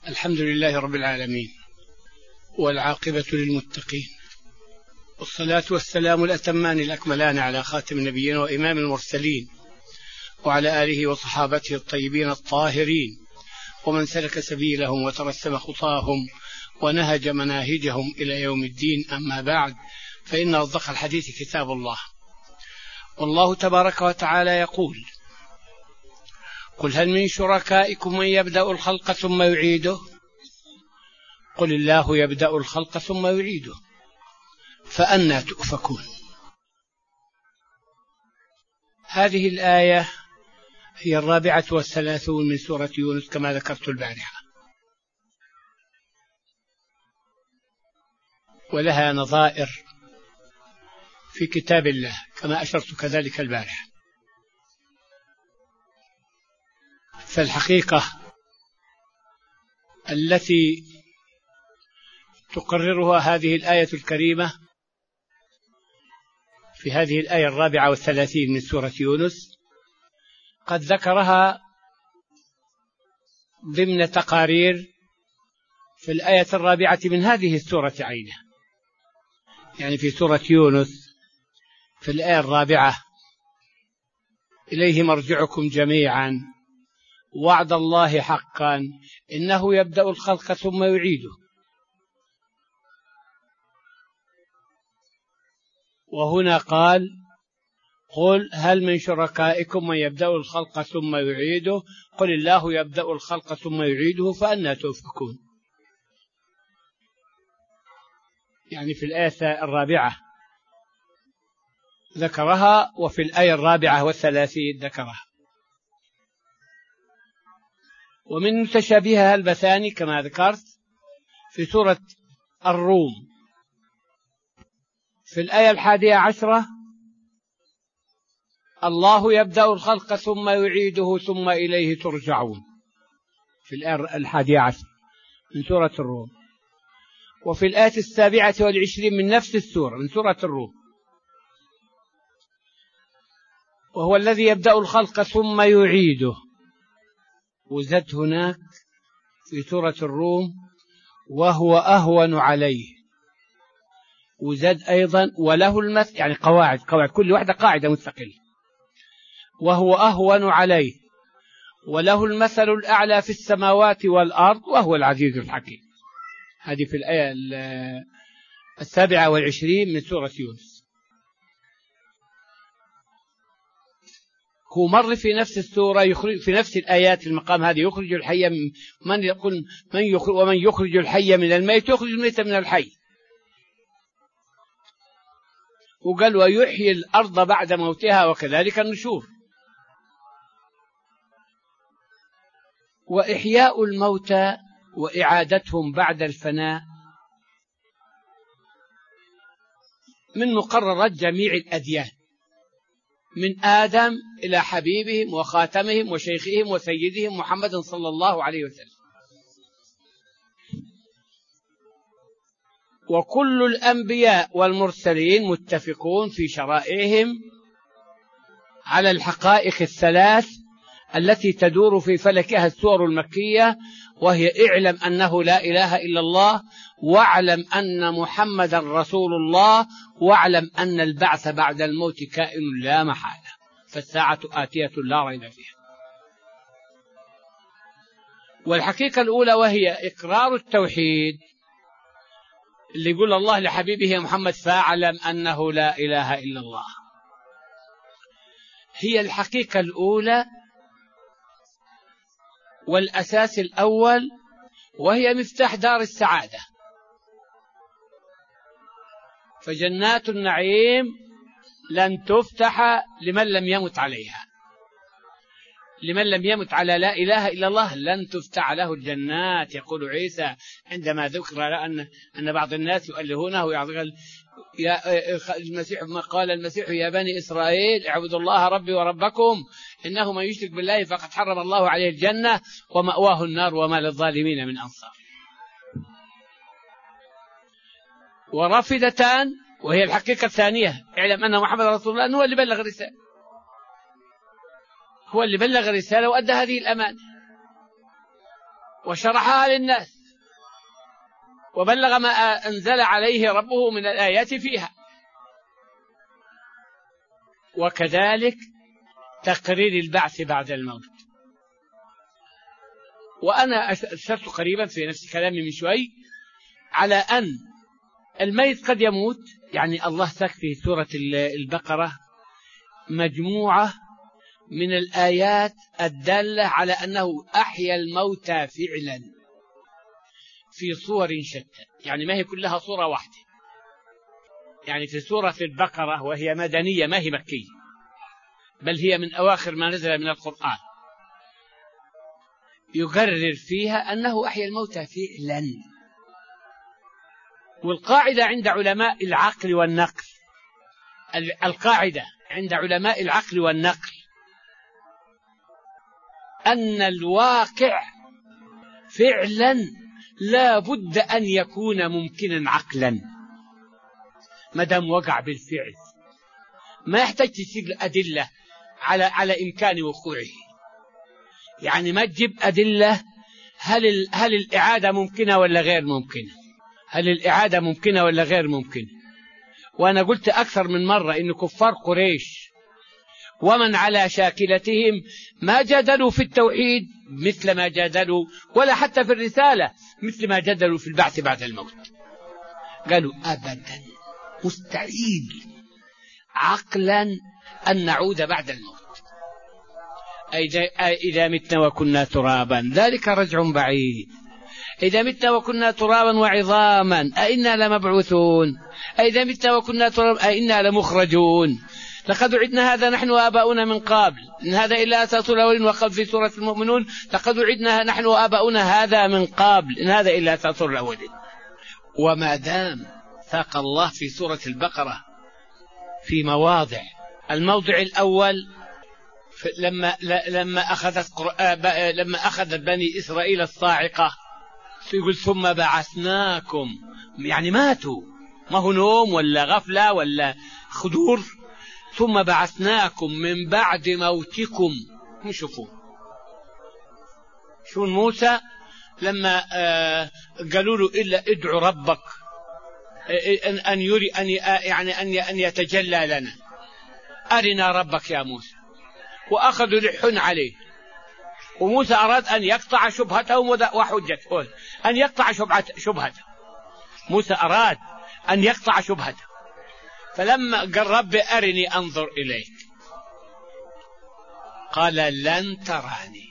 الحمد لله رب العالمين، والعاقبة للمتقين، والصلاة والسلام الأتمان الأكملان على خاتم النبيين وإمام المرسلين، وعلى آله وصحابته الطيبين الطاهرين، ومن سلك سبيلهم وترسم خطاهم ونهج مناهجهم إلى يوم الدين. أما بعد، فإن أصدق الحديث كتاب الله، والله تبارك وتعالى يقول: قل هل من شركائكم من يبدأ الخلق ثم يعيده؟ قل الله يبدأ الخلق ثم يعيده فأنى تؤفكون. هذه الآية هي 34 من سورة يونس كما ذكرت البارحة، ولها نظائر في كتاب الله كما أشرت كذلك البارحة. فالحقيقة التي تقررها هذه الآية الكريمة في هذه الآية 34 من سورة يونس قد ذكرها ضمن تقارير في الآية 4 من هذه السورة عينها، يعني في سورة يونس في الآية 4: إليه مرجعكم جميعا وعد الله حقا إنه يبدأ الخلق ثم يعيده. وهنا قال: قل هل من شركائكم من يبدأ الخلق ثم يعيده؟ قل الله يبدأ الخلق ثم يعيده فأنى تؤفكون. يعني في الآية 4 ذكرها، وفي الآية 34 ذكرها. ومن متشابهها البثاني كما ذكرت في سورة الروم في الآية 11: الله يبدأ الخلق ثم يعيده ثم إليه ترجعون، في الآية 11 من سورة الروم. وفي الآية 27 من نفس السورة من سورة الروم: وهو الذي يبدأ الخلق ثم يعيده. وزد هناك في سورة الروم: وهو أهون عليه. وزد أيضا: وله المثل، يعني قواعد كل واحدة قاعدة مستقلة. وهو أهون عليه وله المثل الأعلى في السماوات والأرض وهو العزيز الحكيم. هذه في الآية 27 من سورة يونس. هو مر في نفس السورة يخرج في نفس الآيات المقام هذه: يخرج الحي من يقول ومن يخرج الحي من الميت يخرج الميت من الحي. وقال: ويحيي الأرض بعد موتها وكذلك النشور. وإحياء الموتى وإعادتهم بعد الفناء من مقررات جميع الأديان، من آدم إلى حبيبهم وخاتمهم وشيخهم وسيدهم محمد صلى الله عليه وسلم. وكل الأنبياء والمرسلين متفقون في شرائعهم على الحقائق الثلاث التي تدور في فلكها السور المكية، وهي: اعلم أنه لا إله إلا الله، واعلم أن محمدا رسول الله، واعلم أن البعث بعد الموت كائن لا محالة، فالساعة آتية لا ريب فيها. والحقيقة الأولى وهي إقرار التوحيد، اللي يقول الله لحبيبه محمد: فاعلم أنه لا إله إلا الله، هي الحقيقة الأولى والأساس الأول، وهي مفتاح دار السعادة. فجنات النعيم لن تفتح لمن لم يمت عليها، لمن لم يمت على لا إله إلا الله لن تفتح له الجنات. يقول عيسى عندما ذكر أن بعض الناس يؤلهونه يا المسيح، ما قال المسيح: يا بني إسرائيل اعبدوا الله ربي وربكم إنه من يشرك بالله فقد حرم الله عليه الجنة ومأواه النار وما للظالمين من أنصار. ورافدة، وهي الحقيقة الثانية: اعلم أن محمد رسول الله، هو اللي بلغ الرسالة، هو اللي بلغ الرسالة وأدى هذه الأمانة. وشرحها للناس وبلغ ما أنزل عليه ربه من الآيات فيها. وكذلك تقرير البعث بعد الموت. وأنا أشرت قريبا في نفس كلامي من شوي على أن الميت قد يموت. يعني الله ساق في سورة البقرة مجموعة من الآيات الدالة على أنه أحيا الموتى فعلا في صور شتى، يعني ما هي كلها صورة واحدة. يعني في سورة البقرة وهي مدنية ما هي مكية، بل هي من أواخر ما نزل من القرآن، يقرر فيها أنه أحيا الموتى فعلا. والقاعدة عند علماء العقل والنقل، القاعدة عند علماء العقل والنقل أن الواقع فعلا لا بد أن يكون ممكنا عقلا. ما دام وقع بالفعل ما يحتاج تجيب أدلة على إمكان وقوعه. يعني ما تجيب أدلة هل الإعادة ممكنة ولا غير ممكنة، هل الإعادة ممكنة ولا غير ممكنة. وأنا قلت أكثر من مرة إن كفار قريش ومن على شاكلتهم ما جادلوا في التوحيد مثل ما جادلوا، ولا حتى في الرسالة مثل ما جادلوا في البعث بعد الموت. قالوا أبدا مستحيل عقلا أن نعود بعد الموت. إذا متنا وكنا ترابا ذلك رجع بعيد. إذا متنا وكنا ترابا وعظاما أئنا لمبعوثون. إذا متنا وكنا ترابا أئنا لمخرجون. لقد عدنا هذا نحن وآباؤنا من قبل إن هذا إلا أساطير الأولين. وقال في سورة المؤمنون لقد عدنا نحن وآباؤنا هذا من قبل إن هذا إلا أساطير الأولين. وما دام ساق الله في سورة البقرة في مواضع، الموضع الأول لما أخذت بني إسرائيل الصاعقة يقول ثم بعثناكم، يعني ماتوا، ما هو نوم ولا غفلة ولا خدور. ثم بعثناكم من بعد موتكم. نشوفوا شو موسى لما قالوا له إلا ادعو ربك أن يري أن يتجلى لنا، أرنا ربك يا موسى. وأخذوا لحن عليه، وموسى أراد أن يقطع شبهتهم وحجتهم، أن يقطع شبهته. موسى أراد أن يقطع شبهته، فلما قال رب أرني أنظر إليك قال لن تراني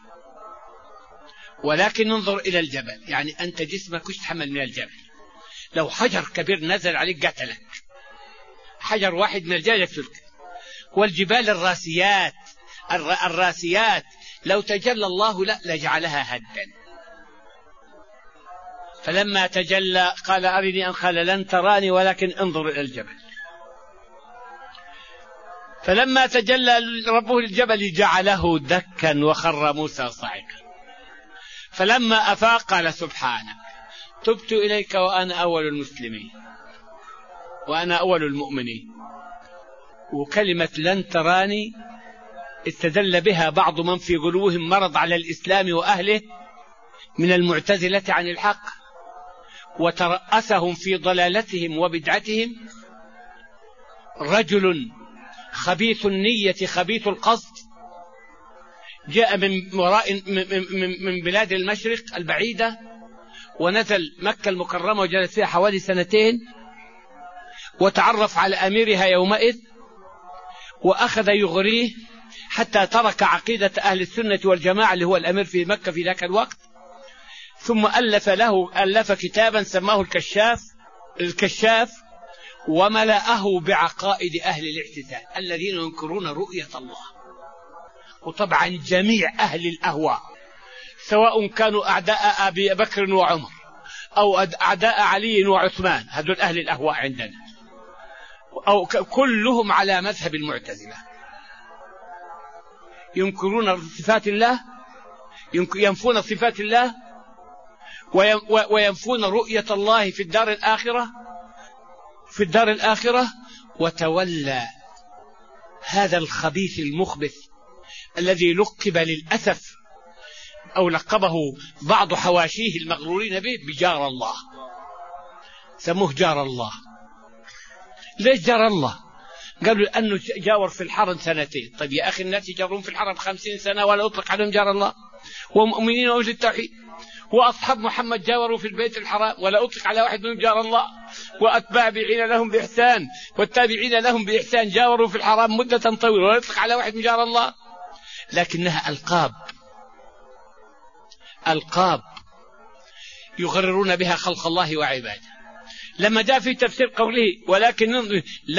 ولكن انظر إلى الجبل. يعني أنت جسمك يتحمل من الجبل، لو حجر كبير نزل عليك قتلك، حجر واحد من الجبل يقتلك. والجبال الراسيات لو تجلى الله لجعلها هدا. فلما تجلى قال أرني أن قال لن تراني ولكن انظر إلى الجبل. فلما تجلى ربه للجبل جعله دكا وخر موسى صاعقا. فلما أفاق قال سبحانك تبت إليك وأنا أول المسلمين وأنا أول المؤمنين. وكلمة لن تراني استدل بها بعض من في قلوبهم مرض على الإسلام وأهله من المعتزلة عن الحق، وترأسهم في ضلالتهم وبدعتهم رجل خبيث النية خبيث القصد، جاء من بلاد المشرق البعيدة ونزل مكة المكرمة وجلس فيها حوالي 2 سنين، وتعرف على أميرها يومئذ وأخذ يغريه حتى ترك عقيدة أهل السنة والجماعة اللي هو الأمير في مكة في ذاك الوقت. ثم ألف كتابا سماه الكشاف وملأه بعقائد أهل الاعتزال الذين ينكرون رؤية الله. وطبعا جميع أهل الأهواء سواء كانوا أعداء أبي بكر وعمر أو أعداء علي وعثمان، هذول أهل الأهواء عندنا، أو كلهم على مذهب المعتزلة، ينكرون صفات الله، ينفون صفات الله، وينفون رؤية الله في الدار الآخرة. وتولى هذا الخبيث المخبث الذي لقب للأسف أو لقبه بعض حواشيه المغرورين به بجار الله، سموه جار الله. ليش جار الله؟ قالوا أنه جاور في الحرم 2 سنين. طيب يا أخي الناس يجارون في الحرم 50 سنة ولا يطلق عليهم جار الله، ومؤمنين وأهل التوحيد، وأصحاب محمد جاوروا في البيت الحرام ولا أطلق على واحد منهم جار الله، وأتباعين لهم بإحسان والتابعين لهم بإحسان جاوروا في الحرام مدة طويلة ولا يطلق على واحد من جار الله. لكنها ألقاب يغررون بها خلق الله وعباده. لما جاء في تفسير قوله ولكن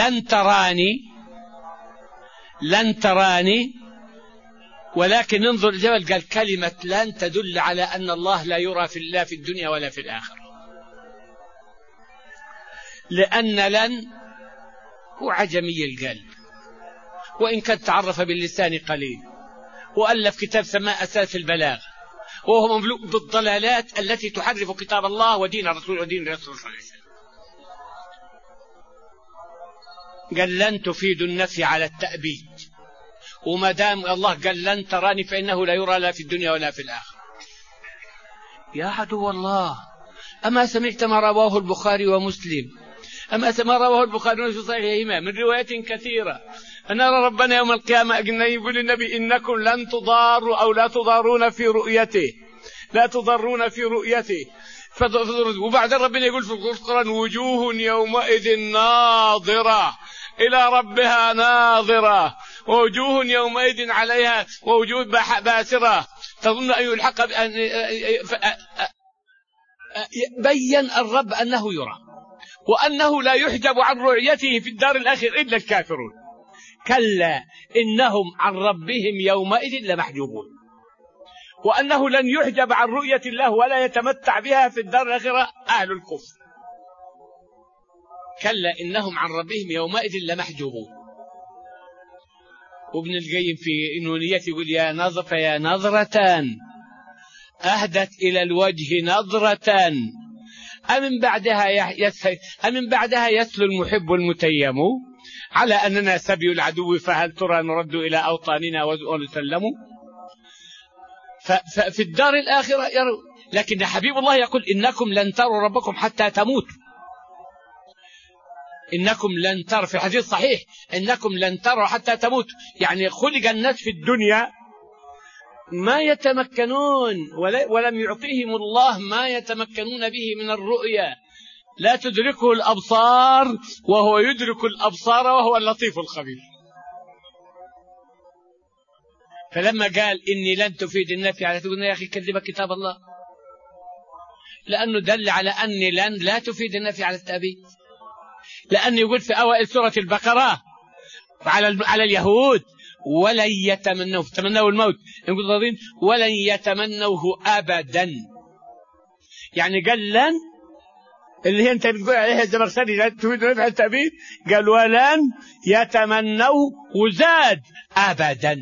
لن تراني ولكن انظر الجبل، قال كلمة لن تدل على أن الله لا يرى لا في الدنيا ولا في الآخرة، لأن لن هو عجمي القلب، وإن كان تعرف باللسان قليل، وألف كتاب سماه أساس البلاغة، وهو مملوء بالضلالات التي تحرف كتاب الله ودين الرسول ودين الرسول صلى الله عليه وسلم. قال لن تفيد النفي على التأبيد، وما دام الله قال لن تراني فإنه لا يرى لا في الدنيا ولا في الآخرة. يا عدو الله، أما سمعت ما رواه البخاري ومسلم، ما رواه البخاري في صحيحهما من روايات كثيرة أن ربنا يوم القيامة يقول للنبي إنكم لن تضاروا أو لا تضارون في رؤيته، لا تضرون في رؤيته. وبعد ربنا يقول في القرآن وجوه يومئذ ناظرة إلى ربها ناظرة، ووجوه يومئذ عليها ووجوه باسرة تظن أن يلحق بين الرب أنه يرى، وأنه لا يحجب عن رؤيته في الدار الآخرة إلا الكافرون. كلا إنهم عن ربهم يومئذ لمحجوبون، وأنه لن يحجب عن رؤية الله ولا يتمتع بها في الدار الآخرة أهل الكفر. كلا إنهم عن ربهم يومئذ لمحجوبون. وابن القيم في نونيته يقول يا نظرة أهدت إلى الوجه نظرة أمن بعدها يسلو المحب المتيم على أننا سبي العدو فهل ترى نرد إلى أوطاننا ونسلم. ففي الدار الآخرة يروا، لكن حبيب الله يقول إنكم لن تروا ربكم حتى تموتوا. إنكم لن تروا في الحديث صحيح إنكم لن تروا حتى تموتوا، يعني خلق الناس في الدنيا ما يتمكنون ولم يعطيهم الله ما يتمكنون به من الرؤية، لا تدركه الأبصار وهو يدرك الأبصار وهو اللطيف الخبير. فلما قال إني لن تفيد النفي على تقول يا أخي كذب كتاب الله، لأنه دل على أني لن لا تفيد النفي على التأبيد، لأنه يقول في أوائل سورة البقرة على اليهود ولن يتمنوه، تمنوا الموت يقول ولن يتمنوه أبدا، يعني قال لن اللي هي أنت بتقول عليها الزمخشري لا تفيد النفي على التأبيد، قال ولن يتمنوه وزاد أبدا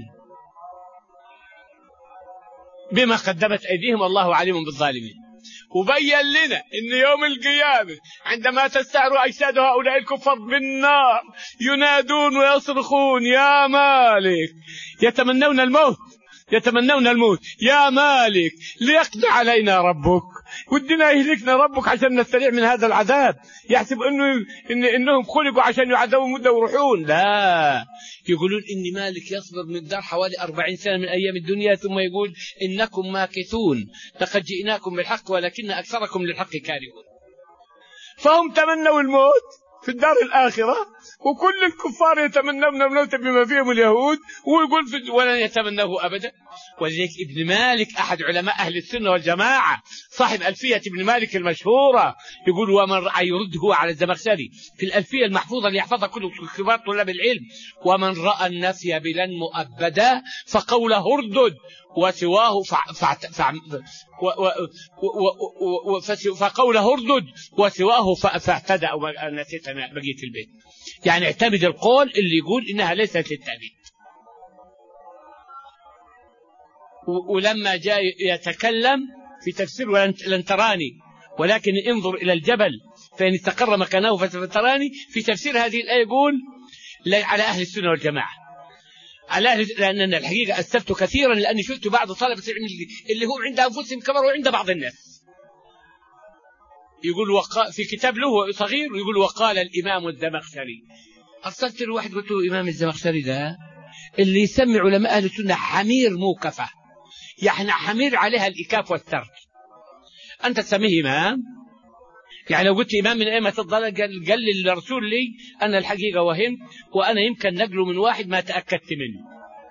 بما قدمت أيديهم والله عليم بالظالمين. وبين لنا إن يوم القيامة عندما تستعر أجساد هؤلاء الكفار بالنار ينادون ويصرخون يا مالك، يتمنون الموت يا مالك ليقضي علينا ربك، ودنا يهلكنا ربك عشان نستريح من هذا العذاب. يحسب إنهم خلقوا عشان يعذبوا مدة ويروحون، لا، يقولون إن مالك يصبر من دار حوالي 40 سنة من أيام الدنيا ثم يقول إنكم ماكثون لقد جئناكم بالحق ولكن أكثركم للحق كارهون. فهم تمنوا الموت في الدار الآخرة، وكل الكفار يتمنون الموت بما فيهم اليهود، ويقول ولن يتمنوه أبدا. ولذلك ابن مالك أحد علماء أهل السنة والجماعة صاحب ألفية ابن مالك المشهورة يقول ومن رأى يرده على الزمخشري في الألفية المحفوظة اللي يحفظها كل كبار طلاب العلم، ومن رأى النفي بلن مؤبدا فقوله اردد وسواه فقوله اردد وسواه فاعتدى، أو نسيت أنا بقية البيت، يعني اعتمد القول اللي يقول إنها ليست للتأبيد. ولما جاء يتكلم في تفسير لن تراني ولكن انظر إلى الجبل فإن استقر مكانه فسوف تراني، في تفسير هذه الآية يقول على أهل السنة والجماعة لأن الحقيقة أسفت كثيرا، لأني شفت بعض طلبة العلم اللي هم عند أنفسهم كبر وعند بعض الناس يقول في كتاب له صغير ويقول وقال الإمام الزمخشري. أرسلت له واحد قلت له إمام الزمخشري ده اللي يسمي علماء أهل السنة حمير موكفة، يعني حمير عليها الإكاف والترك، أنت تسميه إمام؟ يعني لو قلت إمام من أئمة الضلال قال لي الرسول لي أنا الحقيقة وهمت، وأنا يمكن نقله من واحد ما تأكدت منه.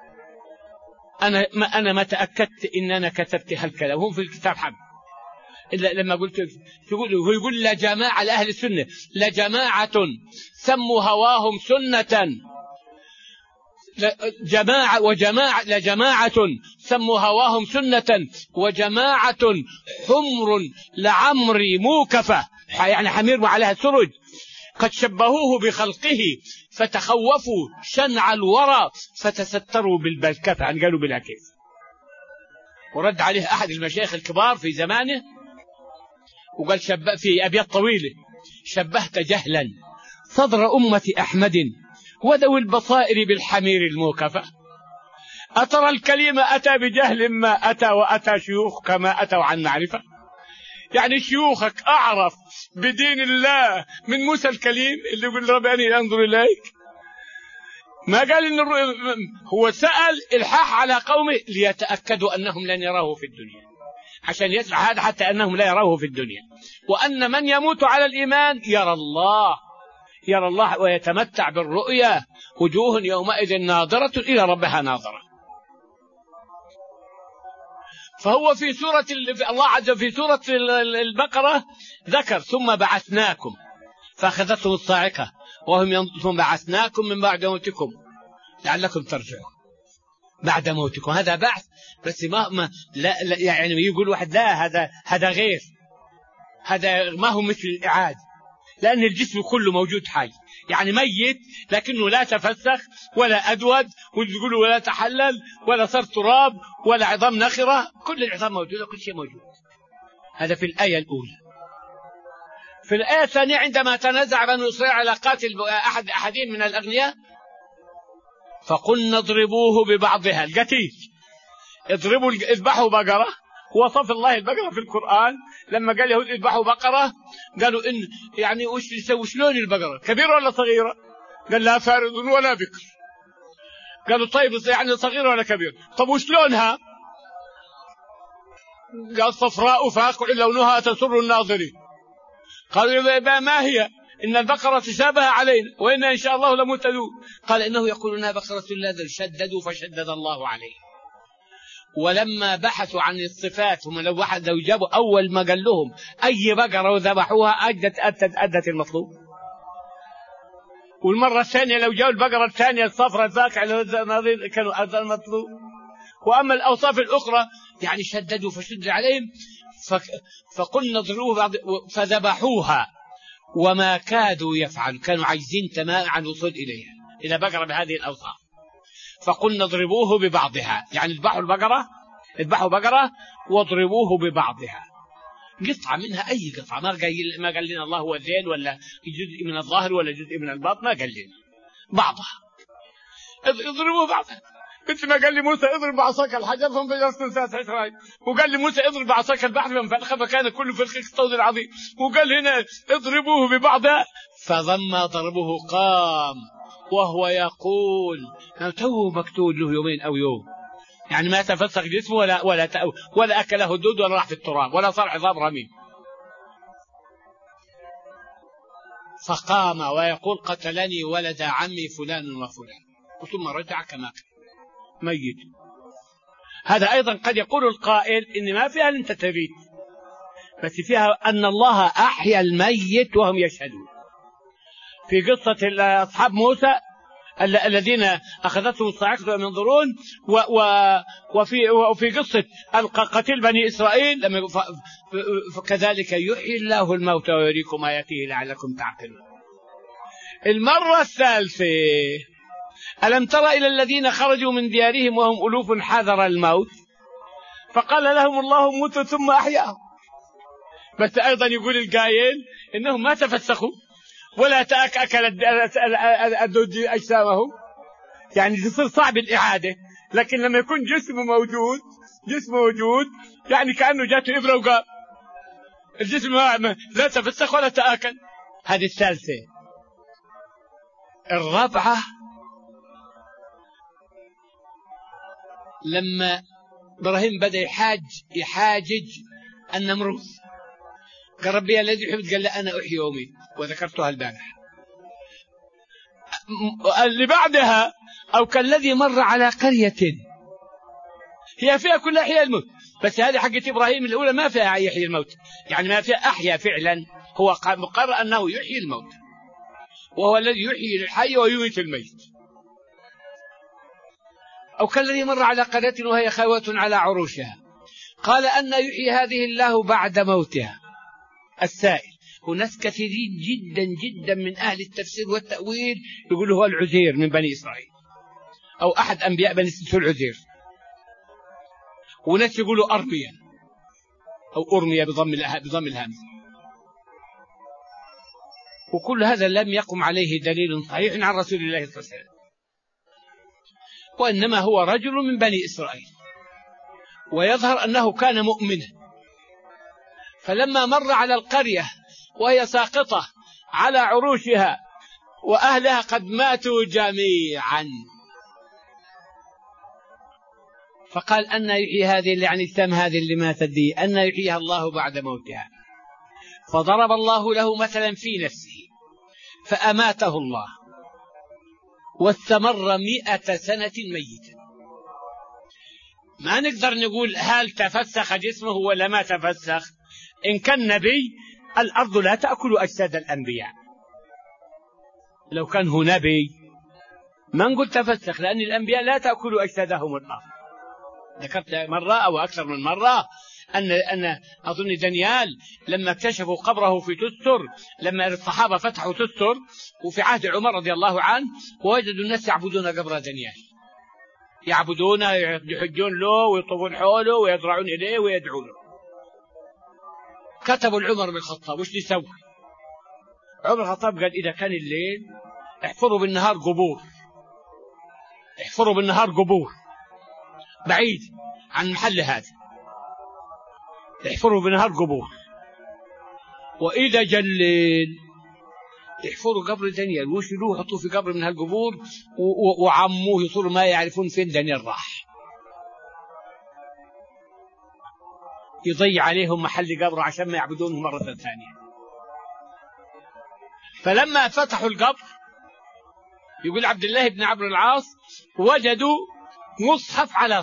أنا ما تأكدت إن أنا كتبت هالكلام، هم في الكتاب حق. إلا لما قلت يقول لا جماعة لأهل السنة، لجماعة سموا هواهم سنة، لجماعة سموا هواهم سنة، وجماعة حمر لعمري موكفة، يعني حمير عليها سرج، قد شبهوه بخلقه فتخوفوا شنع الورى فتستروا بالبلكفة، يعني قالوا بلا كيف. ورد عليه أحد المشايخ الكبار في زمانه وقال في أبيات طويلة: شبهت جهلا صدر أمة أحمد وذوي البصائر بالحمير الموكفة، أترى الكليم أتى بجهل ما أتى، وأتى شيوخ كما أتوا عن معرفة. يعني شيوخك أعرف بدين الله من موسى الكليم اللي يقول رباني أنظر إليك. ما قال إن هو سأل إلحاح على قومه ليتأكدوا أنهم لن يروه في الدنيا، عشان يسمع هذا حتى أنهم لا يروه في الدنيا، وأن من يموت على الإيمان يرى الله ويتمتع بالرؤيا، وجوه يومئذ ناظرة إلى ربها ناظرة. فهو في سورة الله عز وجل في سورة البقرة ذكر ثم بعثناكم فأخذتهم الصاعقة وهم ثم بعثناكم من بعد موتكم لعلكم ترجعون. بعد موتكم هذا بعث، بس لا يعني يقول واحد لا هذا غير، هذا ما هو مثل الإعادة، لأن الجسم كله موجود حي، يعني ميت لكنه لا تفسخ ولا أدود وتقولوا ولا تحلل ولا صار تراب ولا عظام نخرة، كل العظام موجودة، كل شيء موجود. هذا في الآية الأولى. في الآية الثانية عندما تنازع بنو إسرائيل على قاتل أحدين من الأغنياء فقلنا اضربوه ببعضها، القتيل اذبحوا بقرة. وصف الله البقرة في القرآن لما قال يهود اذبحوا بقرة، قالوا إن يعني وش يسوي شلون البقرة، كبيرة ولا صغيرة؟ قال لا فارض ولا بكر. قالوا طيب يعني صغيرة ولا كبيرة؟ طب وشلونها؟ قال صفراء فاقع لونها تسر الناظرين. قالوا ما هي؟ إن البقرة تشابه علينا وإن إن شاء الله لمهتدون. قال إنه يقول إنها بقرة لا ذل، شددوا فشدد الله عليه. ولما بحثوا عن الصفات هم لو جابوا أول ما قال لهم أي بقرة وذبحوها أدت المطلوب. والمرة الثانية لو جاءوا البقرة الثانية الصفرة الفاقعة كانوا أدى المطلوب. وأما الأوصاف الأخرى يعني شددوا فشدد عليهم فقلنا اضربوه بعض فذبحوها وما كادوا يفعلوا، كانوا عايزين تماما عن الوصول إليها إلى بقرة بهذه الأوصاف. فقلنا اضربوه ببعضها، يعني اذبحوا بقرة واضربوه ببعضها، قطعة منها، أي قطعة، ما قال لنا الله هو ذيل ولا جزء من الظاهر ولا جزء من الباطن، ما قال لنا بعضها، اضربوه بعضها. مثل ما قال لي موسى اضرب بعصاك الحجر فانفجرت من 13 عين، وقال لي موسى اضرب بعصاك البحر فانفلق فكان كل فرق كالطود العظيم، وقال هنا اضربوه ببعضها فلما ضربوه قام وهو يقول تو مقتول له يومين أو يوم، يعني ما تفسخ جسمه ولا أكله الدود ولا راح في التراب ولا صار عظام رميم. فقام ويقول قتلني ولد عمي فلان وفلان، ثم رجع كما كان ميت. هذا أيضا قد يقول القائل إن ما فيها أنت تريد، بس فيها أن الله أحيا الميت وهم يشهدون. في قصة أصحاب موسى الذين أخذتهم الصاعقة وهم ينظرون، وفي قصة قتل بني إسرائيل فكذلك يحيي الله الموتى ويريكم آياته لعلكم تعقلون. المرة الثالثة ألم تر إلى الذين خرجوا من ديارهم وهم ألوف حذر الموت فقال لهم الله موتوا ثم أحياهم. بس أيضا يقول القائل إنهم ما تفسخوا ولا تأكل الدود أجسامهم، يعني تصير صعب الإعادة، لكن لما يكون جسمه موجود يعني كأنه جاته إبرة وقال الجسم لا تفسخ ولا تآكل. هذه الثالثة. الرابعة لما إبراهيم بدأ يحاجج النمروذ، قال ربي الذي يحب، قال لا أنا أحيي وأميت، وذكرتها البارحة. اللي بعدها أو كالذي مر على قرية هي فيها كل أحياء الموت، بس هذه حقة إبراهيم الأولى ما فيها يحيي الموت، يعني ما فيها أحيا فعلا، هو مقرر أنه يحيي الموت، وهو الذي يحيي الحي ويميت الميت. أو كالذي مر على قرية وهي خاوية على عروشها قال أن يحيي هذه الله بعد موتها. السائل، وناس كثيرين جدا جدا من أهل التفسير والتأويل يقولوا هو العزير من بني إسرائيل، أو أحد أنبياء بني إسرائيل العزير، وناس يقولوا أرميا أو أرميا بضم الهمز. وكل هذا لم يقم عليه دليل صحيح عن رسول الله صلى الله عليه وسلم، وإنما هو رجل من بني إسرائيل، ويظهر أنه كان مؤمنا، فلما مر على القرية وهي ساقطة على عروشها وأهلها قد ماتوا جميعا، فقال أن يحيي هذه، يعني السم هذه اللي ماتت دي، أن يحييها الله بعد موتها. فضرب الله له مثلا في نفسه فأماته الله واستمر 100 سنة ميتا. ما نقدر نقول هل تفسخ جسمه ولا ما تفسخ. إن كان نبي الأرض لا تأكل أجساد الأنبياء، لو كان هو نبي ما نقول تفسخ، لأن الأنبياء لا تأكل أجسادهم الأرض. ذكرت مرة أو أكثر من مرة أن أظن دانيال لما اكتشفوا قبره في تستر، لما الصحابة فتحوا تستر وفي عهد عمر رضي الله عنه، ووجدوا الناس يعبدون قبر دانيال، يعبدونه، يحجون له ويطوفون حوله ويضرعون إليه ويدعون له. كتبوا لعمر بن الخطاب وش يسوي؟ عمر بن الخطاب قال إذا كان الليل احفروا بالنهار قبور، احفروا بالنهار قبور بعيد عن المحل هذا، احفروا بالنهار قبور، وإذا جلل يحفروا قبر دانيال ويشيلوه يحطوه في قبر من هالقبور وعموه يصيروا ما يعرفون فين دانيال راح، يضيع عليهم محل قبره عشان ما يعبدونه مرة ثانية. فلما فتحوا القبر يقول عبد الله بن عمرو العاص وجدوا مصحف على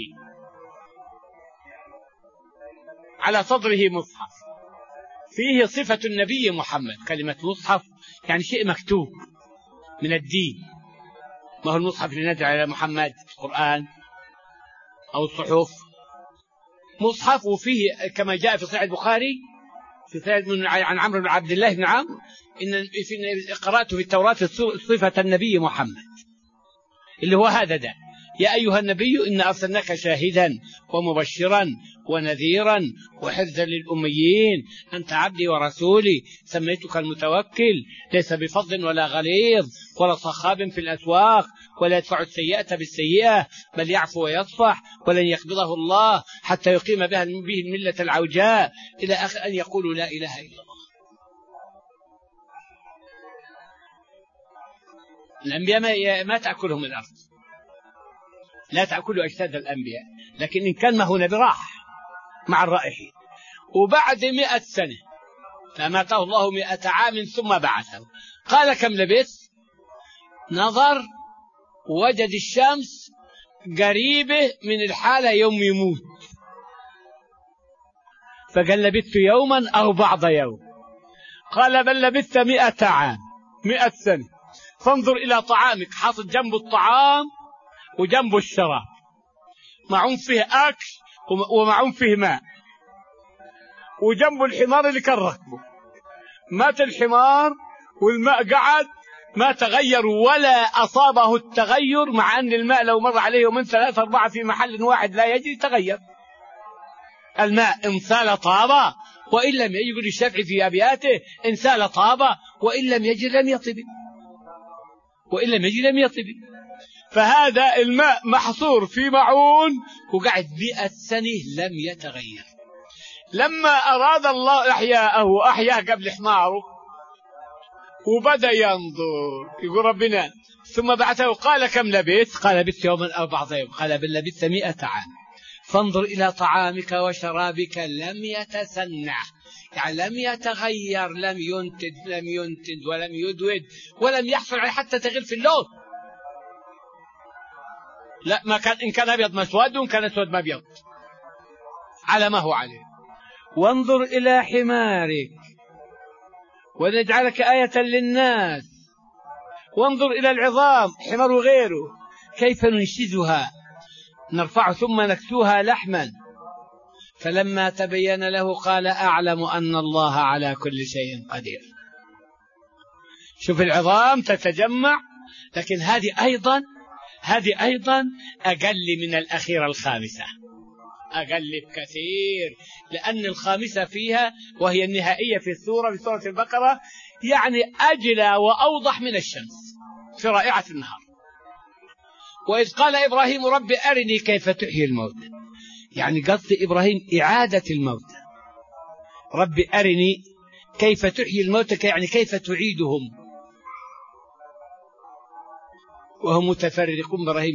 صدره مصحف فيه صفة النبي محمد. كلمة مصحف يعني شيء مكتوب من الدين، ما هو المصحف اللي نزل على محمد القرآن أو الصحف، مصحف وفيه كما جاء في صحيح البخاري في صحيح عن عمرو بن عبد الله بن عمرو إن قرأت في التوراة صفة النبي محمد اللي هو هذا ده: يا أيها النبي إن أرسلناك شاهدا ومبشرا ونذيرا وحرزا للأميين، أنت عبدي ورسولي، سميتك المتوكل، ليس بفض ولا غليظ ولا صخاب في الأسواق، ولا يدفع السيئة بالسيئة بل يعفو ويصفح، ولن يقبضه الله حتى يقيم به الملة العوجاء، إلى آخر أن يقولوا لا إله إلا الله. الأنبياء ما تأكلهم الأرض، لا تأكل أجساد الأنبياء، لكن إن كان ما هو نبي راح مع الرائحين. وبعد 100 سنة فأماته الله 100 عام ثم بعثه. قال كم لبثت؟ نظر وجد الشمس قريبة من الحالة يوم يموت، فقال لبثت يوما أو بعض يوم. قال بل لبثت 100 عام، 100 سنة. فانظر إلى طعامك، حاطط جنب الطعام وجنبه الشراب، معون فيه أكل ومعون فيه ماء، وجنبه الحمار اللي كان ركبه. مات الحمار والماء قعد ما تغير ولا أصابه التغير، مع أن الماء لو مر عليه يومين 3 4 في محل واحد لا يجري تغير. الماء إن سال طاب وإن لم يجري، يقول الشافعي في أبياته إن سال طاب وإن لم يجري لم يطب، وإن لم يجري لم يطب. فهذا الماء محصور في معون وقعد 100 سنة لم يتغير. لما أراد الله إحياءه أحياه قبل حماره وبدأ ينظر يقول ربنا ثم بعثه قال كم لبثت؟ قال لبثت يوما أو بعض يوم. قال بل لبثت 100 عام. فانظر إلى طعامك وشرابك لم يتسنع، يعني لم يتغير، لم ينتج ولم يدود ولم يحصل عليه حتى تغيير في اللون. لا ما كان، إن كان أبيض مسود وإن كان أسود ما أبيض على ما هو عليه. وانظر إلى حمارك ونجعلك آية للناس. وانظر إلى العظام حمار غيره كيف ننشزها نرفع ثم نكسوها لحما. فلما تبين له قال أعلم أن الله على كل شيء قدير. شوف العظام تتجمع، لكن هذه أيضا أقل من الأخيرة الخامسة، أقل بكثير، لأن الخامسة فيها وهي النهائية في السورة، في سورة البقرة، يعني أجلى وأوضح من الشمس في رائعة النهار. وإذ قال إبراهيم رب أرني كيف تحيي الموتى، يعني قصد إبراهيم إعادة الموتى. رب أرني كيف تحيي الموتى يعني كيف تعيدهم، وهم متفرقون. إبراهيم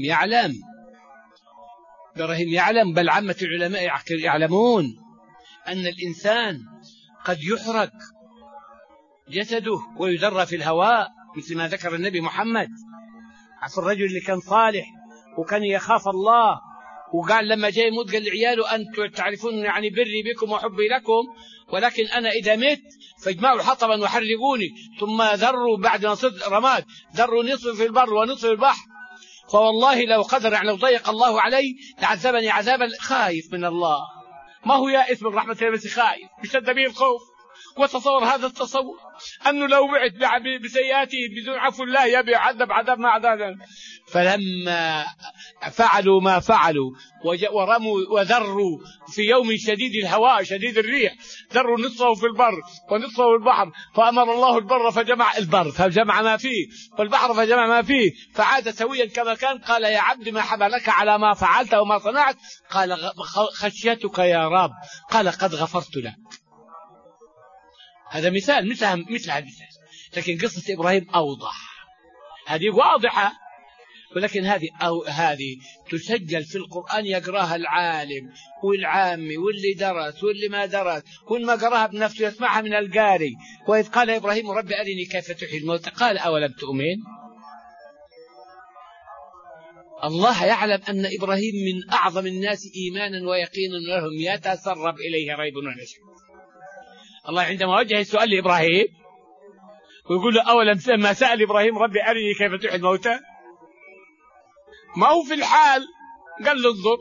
يعلم، بل عامة العلماء يعلمون أن الإنسان قد يحرق جسده ويذرى في الهواء، مثل ما ذكر النبي محمد عن الرجل اللي كان صالح وكان يخاف الله، وقال لما جاء يموت قال لعياله أنتم تعرفون يعني بري بكم وحبي لكم، ولكن أنا إذا مت فاجمعوا حطبا وحرقوني، ثم ذروا بعد ما صرت رماد ذروا نصف في البر ونصف في البحر، فوالله لو قدر يعني لو ضيق الله علي لعذبني عذابا. خايف من الله، ما هو يائس من رحمة الله بس خايف، اشتد به الخوف. وتصور هذا التصور أنه لو وعد بسيئاته بدون عفو الله يبي عذب عذاب ما عذابا. فلما فعلوا ما فعلوا ورموا وذروا في يوم شديد الهواء شديد الريح، ذروا نصفه في البر ونصفه في البحر، فأمر الله البر فجمع ما فيه، والبحر فجمع ما فيه، فعاد سويا كما كان. قال يا عبد ما حملك على ما فعلت وما صنعت؟ قال خشيتك يا رب. قال قد غفرت لك. هذا مثال مثل هذا المثال، لكن قصة إبراهيم أوضح، هذه واضحة، ولكن هذه تسجل في القرآن يقراها العالم والعامي واللي درس واللي ما درس، كل ما قراها بنفسه يسمعها من القاري. وإذ قال إبراهيم رب أرني كيف تحيي الموتى قال أولم تؤمن. الله يعلم أن إبراهيم من أعظم الناس إيمانا ويقينا لهم يتسرب إليه ريب ولا شك. الله عندما وجه السؤال لإبراهيم ويقول له أولم ما سأل إبراهيم ربي أرني كيف تحيي الموتى، ما هو في الحال قال له انظر،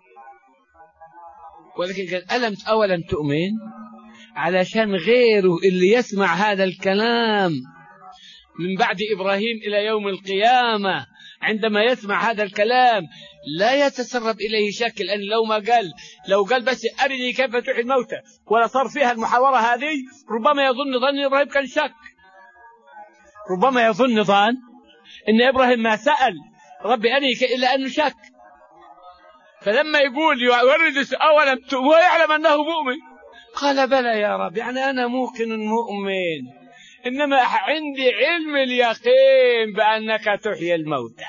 ولكن قال أولم تؤمن، علشان غيره اللي يسمع هذا الكلام من بعد إبراهيم إلى يوم القيامة عندما يسمع هذا الكلام لا يتسرب إليه شك. لأن لو قال بس أرني كيف تحيي الموتى ولا صار فيها المحاورة هذه، ربما يظن ظن إبراهيم كان شك، ربما يظن ظن إن إبراهيم ما سأل ربي أرني إلا أنه شك. فلما يقول يورد أولم هو يعلم أنه مؤمن، قال بلى يا رب، يعني أنا موقن مؤمن، إنما عندي علم اليقين بأنك تحيي الموتى،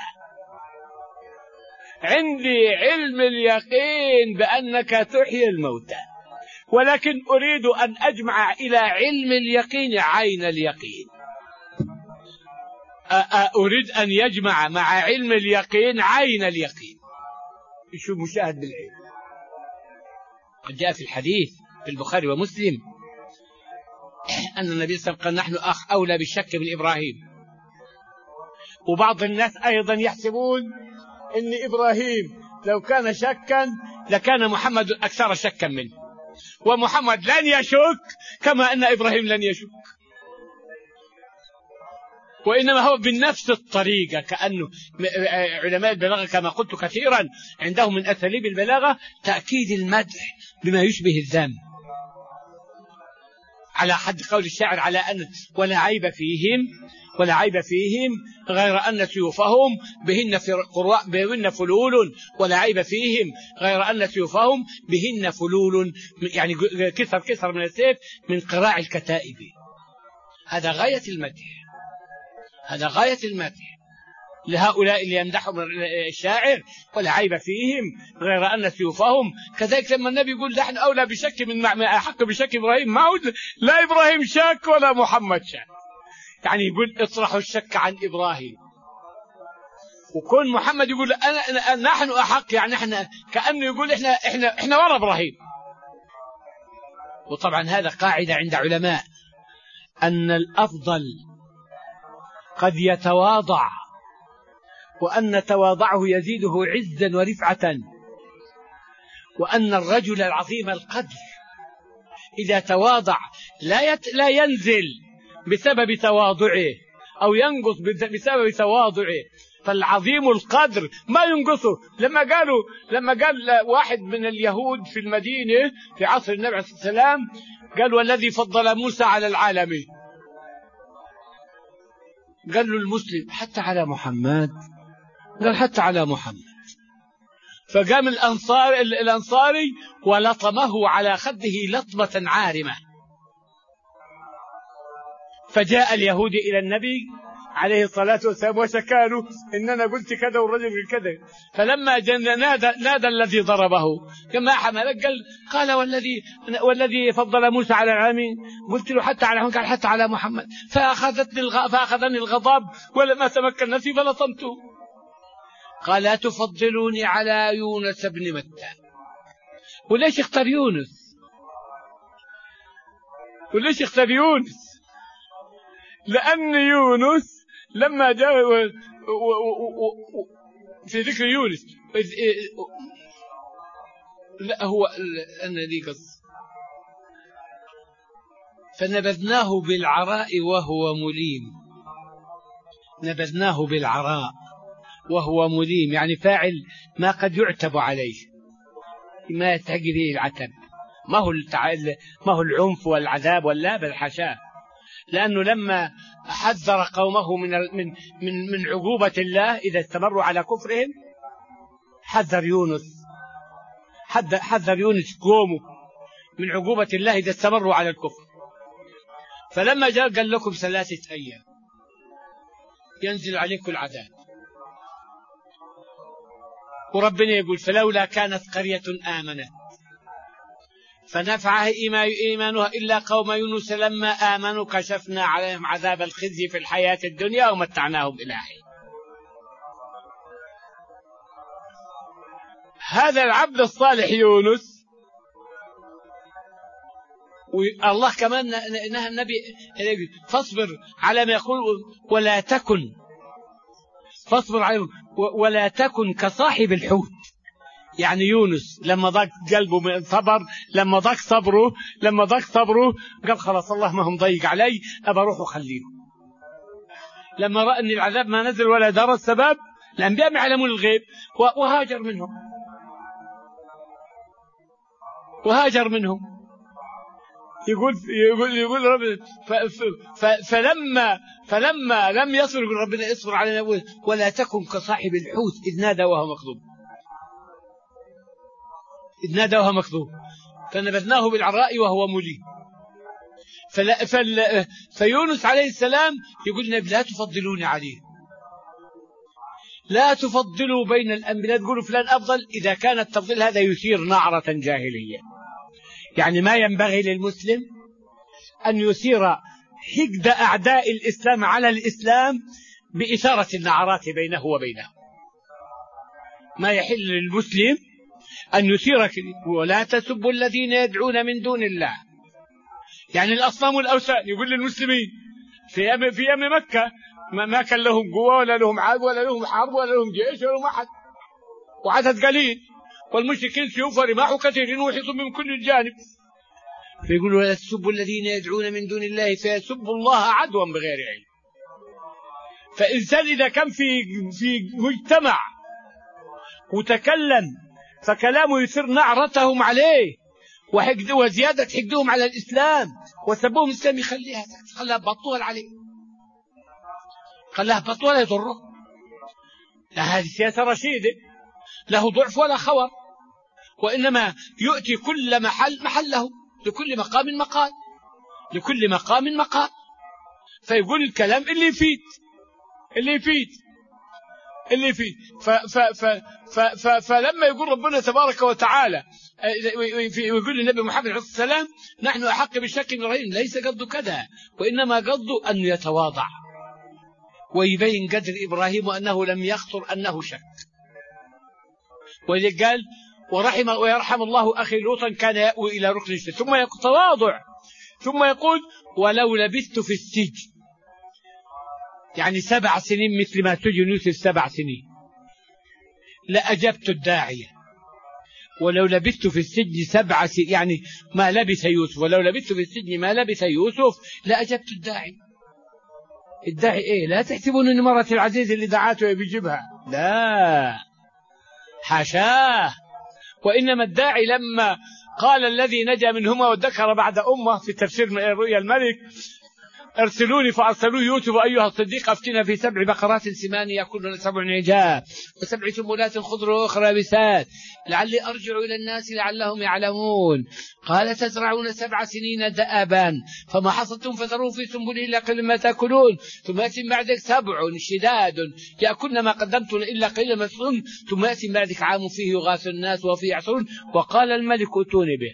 عندي علم اليقين بأنك تحيي الموتى، ولكن أريد أن أجمع إلى علم اليقين عين اليقين. أريد أن يجمع مع علم اليقين عين اليقين. شو مشاهد بالعين؟ قد جاء في الحديث في البخاري ومسلم أن النبي صلى الله عليه وسلم قال نحن أولى بالشك من إبراهيم. وبعض الناس أيضا يحسبون أن إبراهيم لو كان شكا لكان محمد أكثر شكا منه، ومحمد لن يشك كما أن إبراهيم لن يشك، وإنما هو بنفس الطريقة. كأنه علماء البلاغة كما قلت كثيرا عندهم من أساليب البلاغة تأكيد المدح بما يشبه الذم. على حد قول الشاعر على أن ولا عيب فيهم غير أن سيوفهم بهن فلول، ولا عيب فيهم غير أن سيوفهم بهن فلول، يعني كسر من السيف من قراع الكتائب. هذا غاية المدح لهؤلاء اللي يمدحهم الشاعر ولا عيب فيهم غير أن سيوفهم. كذلك لما النبي يقول نحن أولى بشك من أحق بشك إبراهيم، ما لا إبراهيم شك ولا محمد شك، يعني يقول اطرحوا الشك عن إبراهيم. وكون محمد يقول أنا نحن أحق، يعني احنا كأنه يقول احنا ورا إبراهيم. وطبعا هذا قاعدة عند علماء أن الأفضل قد يتواضع، وأن تواضعه يزيده عزا ورفعة، وأن الرجل العظيم القدر إذا تواضع لا ينزل بسبب تواضعه أو ينقص بسبب تواضعه، فالعظيم القدر ما ينقصه. لما قال واحد من اليهود في المدينة في عصر النبي عليه الصلاة والسلام، قال والذي فضل موسى على العالمين، قال له المسلم حتى على محمد، قال حتى على محمد. فقام الأنصاري ولطمه على خده لطمة عارمة. فجاء اليهودي إلى النبي عليه الصلاة والسلام وشكاله إننا قلت كذا والرجل كذا. فلما نادى الذي ضربه كما حملك، قال والذي فضل موسى على العالمين، قلت له حتى على محمد، قال حتى على محمد. فأخذني الغضب ولما تمكن نفسي فلطمته. قال لا تفضلوني على يونس بن متى. وليش اختار يونس؟ لأن يونس لما جاء في ذكر يونس لا هو أنا لي قص فنبذناه بالعراء وهو مليم. نبذناه بالعراء وهو مليم، يعني فاعل ما قد يعتب عليه، ما تجري العتب، ما هو العنف والعذاب ولا بل حشاه. لأنه لما حذر قومه من عقوبة الله إذا استمروا على كفرهم، حذر يونس قومه من عقوبة الله إذا استمروا على الكفر. فلما جاء قال لكم 3 أيام ينزل عليكم العذاب، وربنا يقول فلولا كانت قرية آمنت فنفعها إيمانها إلا قوم يونس لما آمنوا كشفنا عليهم عذاب الخزي في الحياة الدنيا ومتعناهم إلى حين. هذا العبد الصالح يونس، والله كمان نهى النبي فاصبر على ما يقول ولا تكن كصاحب الحوت. يعني يونس لما ضاق قلبه من صبر، لما ضاق صبره قال خلاص الله ما هم ضيق علي، أبى أروح وخليه. لما رأى أن العذاب ما نزل ولا درى السبب، الأنبياء ما يعلمون الغيب، وهاجر منهم. يقول رب فلما لم يصبر ربنا اصبر علينا ولا تكن كصاحب الحوت إذ نادى وهو مكذوب فنبذناه بالعراء وهو مليم. فيونس عليه السلام يقول النبي لا تفضلوني عليه، لا تفضلوا بين الأنبياء، لا تقولوا فلان أفضل. إذا كان التفضيل هذا يثير نعرة جاهلية، يعني ما ينبغي للمسلم أن يثير حقد أعداء الإسلام على الإسلام بإثارة النعرات بينه وبينه. ما يحل للمسلم أن يثير. ولا تسبوا الذين يدعون من دون الله، يعني الأصنام والأوثان. يقول للمسلمين في أيام مكة ما كان لهم قوة ولا لهم عاد ولا لهم حرب ولا لهم جيش ولا لهم أحد، وعدد قليل، والمشركين سيوف ورماح كثيرين وحصن من كل جانب. فيقولوا لا تسبوا الذين يدعون من دون الله فيسبوا الله عدوا بغير علم. فإنسان إذا كان في مجتمع وتكلم فكلامه يثير نعرتهم عليه وزيادة حقدهم على الإسلام وسبوهم الإسلام خلاها بطول عليه، خلاها بطول يضره. هذه سياسة رشيدة، له ضعف ولا خور، وإنما يؤتي كل محل محله، لكل مقام مقال، لكل مقام مقال، فيقول الكلام اللي يفيد اللي يفيد اللي يفيد. فلما يقول ربنا تبارك وتعالى ويقول النبي محمد عليه الصلاة والسلام نحن أحق بالشك من غيرهم، ليس قصده كذا، وإنما قصده أن يتواضع ويبين قدر إبراهيم وأنه لم يخطر أنه شك. ولذلك قال ويرحم الله أخي لوطا كان يأوي إلى ركن الشجر، ثم يتواضع، ثم يقول ولو لبثت في السجن، يعني 7 سنين مثل ما سجن يوسف 7 سنين، لأجبت الداعية. ولو لبثت في السجن 7 سنين يعني ما لبث يوسف، ولو لبثت في السجن ما لبث يوسف لأجبت الداعي. الداعي إيه؟ لا تحسبون أن مرة العزيز اللي دعاته بيجيبها، لا حاشاه، وإنما الداعي لما قال الذي نجا منهما وادكر بعد أمه في تفسير رؤيا الملك ارسلوني، فأرسلوا يوسف أيها الصديق أفتنا في 7 بقرات سمان يأكلن 7 عجاف و7 سنبلات خضر وأخرى بسات لعلي أرجع إلى الناس لعلهم يعلمون. قال تزرعون 7 سنين دأبا فما حصدتم فذروه في سنبله إلا قليلا ما تأكلون ثم يأتي من بعدك 7 شداد يأكلن ما قدمتم إلا قليلا ما تأكلون ثم يأتي من بعدك عام فيه يغاث الناس وفيه يعصرون وقال الملك ائتوني به.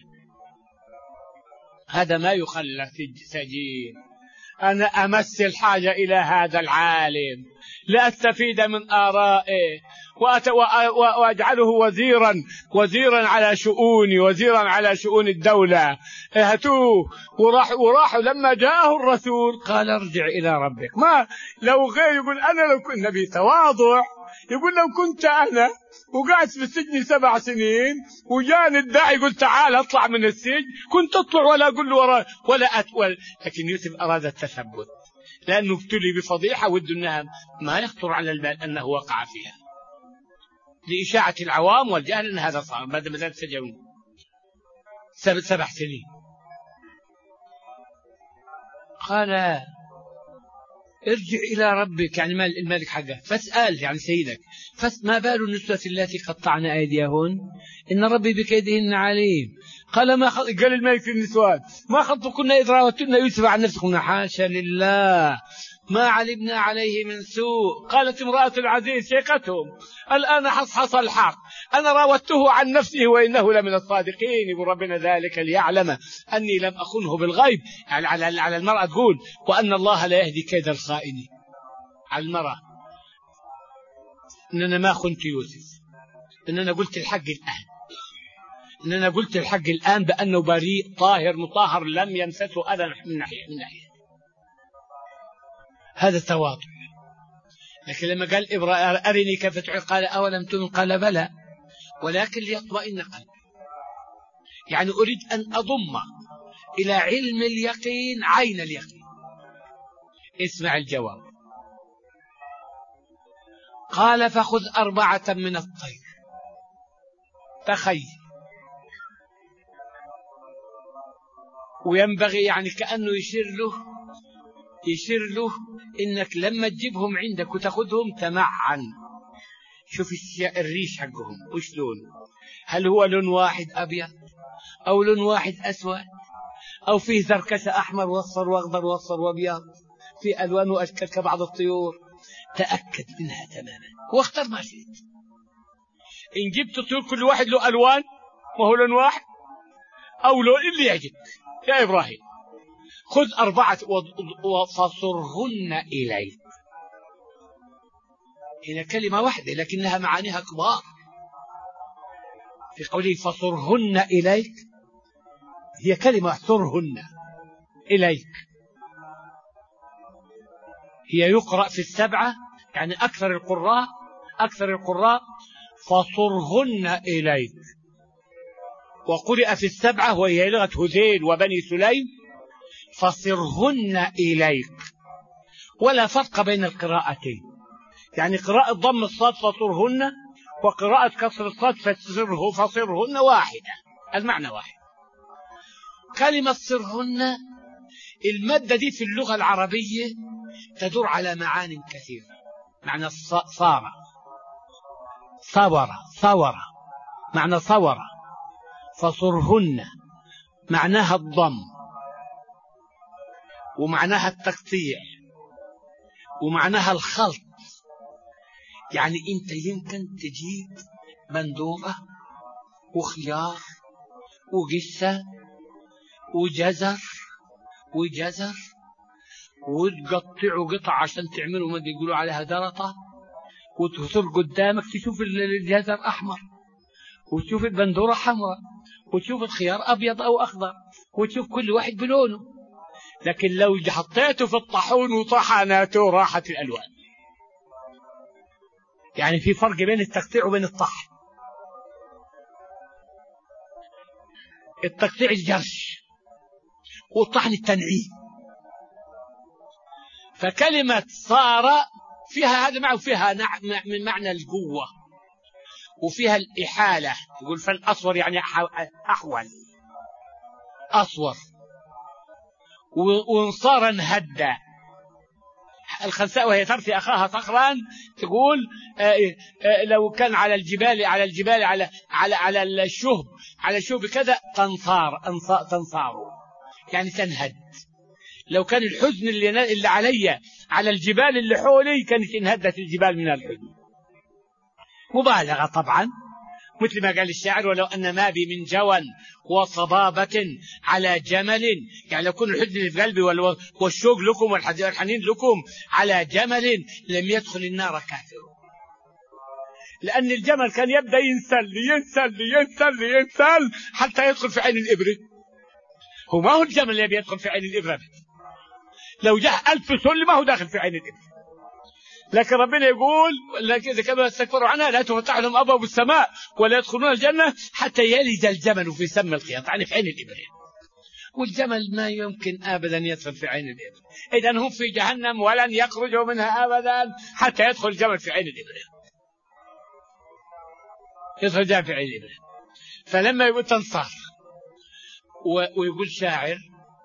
هذا ما يخلى في السجين. أنا أمس الحاجة إلى هذا العالم لأستفيد من آرائه وأجعله وزيرا على شؤوني، وزيرا على شؤون الدولة. هاتوه وراحوا لما جاءه الرسول قال ارجع إلى ربك. ما لو غير يقول أنا لو كنت نبي تواضع، يقول لو كنت أنا وقعت في السجن 7 سنين وجاني الداعي يقول تعال اطلع من السجن، كنت اطلع ولا اقول له ولا أتول. لكن يوسف اراد التثبت لانه ابتلي بفضيحه وده انها ما يخطر على البال انه وقع فيها لاشاعه العوام والجهل ان هذا صار بعد ما زاد سجن 7 سنين. قال ارجع إلى ربك، يعني الملك حقه، فاسأل يعني سيدك ما بال النسوة التي قطعن أيديهن إن ربي بكيدهن عليم. قال قال الملك للنسوان ما خطبكن إذ راوتن يوسف عن نفسه؟ قلنا حاشا لله ما علمنا عليه من سوء. قالت امرأة العزيز شيقتهم الآن حصحص الحق أنا راودته عن نفسه وإنه لمن الصادقين. يقول ربنا ذلك ليعلم أني لم أخنه بالغيب، على المرأة تقول وأن الله لا يهدي كيد الخائنين. على المرأة إننا ما خنت يوسف، إننا قلت الحق الآن، إننا قلت الحق الآن بأنه بريء طاهر مطهر لم يمسسه أذى من ناحية. هذا التواضع. لكن لما قال أرني كيف تفعل قال أولم تؤمن قال بلى ولكن ليطمئن قلبي. يعني أريد أن أضم إلى علم اليقين عين اليقين. اسمع الجواب. قال فخذ 4 من الطير. تخيل، وينبغي يعني كأنه يشير له إنك لما تجيبهم عندك وتأخذهم تمعن. شوف الريش حقهم وش لون، هل هو لون واحد أبيض أو لون واحد أسود أو فيه زركشة أحمر وأصفر وأخضر وأصفر وأبيض، في ألوان وأشكال كبعض الطيور. تأكد منها تماما واختر ما شئت. إن جبت طيور كل واحد له ألوان ما هو لون واحد أو لون اللي يعجبك يا إبراهيم. خذ 4 وفصرهن إليك. هنا كلمة واحدة لكنها معانيها كبار. في قوله فصرهن إليك هي كلمة صرهن إليك، هي يقرأ في 7 يعني أكثر القراء فصرهن إليك، وقرأ في 7 وهي لغة هذيل وبني سليم فصرهن إليك. ولا فرق بين القراءتين، يعني قراءة ضم الصاد فصرهن وقراءة كسر الصاد فصرهن واحدة، المعنى واحد. كلمة صرهن المادة دي في اللغة العربية تدور على معان كثيرة. معنى صار، صور، معنى صور. فصرهن معناها الضم، ومعناها التقطيع، ومعناها الخلط. يعني انت يمكن تجيب بندورة وخيار وقسة وجزر وتقطعه قطع عشان تعملوا ما يقولوا عليها درطة، وتغسل قدامك تشوف الجزر أحمر، وتشوف البندورة حمراء، وتشوف الخيار أبيض أو أخضر، وتشوف كل واحد بلونه. لكن لو حطيته في الطاحون وطحنته راحت الألوان. يعني في فرق بين التقطيع وبين الطحن. التقطيع الجرش والطحن التنعيم. فكلمة صار فيها هذا معه، فيها من معنى القوة، وفيها الإحالة. يقول فالأصور يعني أحول، أصور. وانصارا هدى. الخنساء وهي ترثي أخاها صخرا تقول لو كان على الجبال على الشهب كذا تنصار يعني تنهد. لو كان الحزن اللي علي على الجبال اللي حولي كانت انهدت الجبال من الحزن. مبالغة طبعا، مثل ما قال الشاعر ولو أن ما بي من جوى وصبابة على جمل. يعني لو كن الحزن اللي في قلبي والشوق لكم والحنين لكم على جمل لم يدخل النار كافر. لأن الجمل كان يبدأ ينسل حتى يدخل في عين الإبرة. هو ما هو الجمل اللي بيدخل في عين الإبرة، لو جاء 1000 سل ما هو داخل في عين الإبرة. لكن ربنا يقول إذا كانوا يستكبروا عنها لا تفتح لهم أبواب السماء ولا يدخلون الجنة حتى يلج الجمل في سم الخياط، يعني في عين الإبرة. والجمل ما يمكن أبدا يدخل في عين الإبرة، إذن هم في جهنم ولن يخرجوا منها أبدا حتى يدخل الجمل في عين الإبرة، يدخل الجمل في عين الإبرة. فلما يقول تنصار ويقول شاعر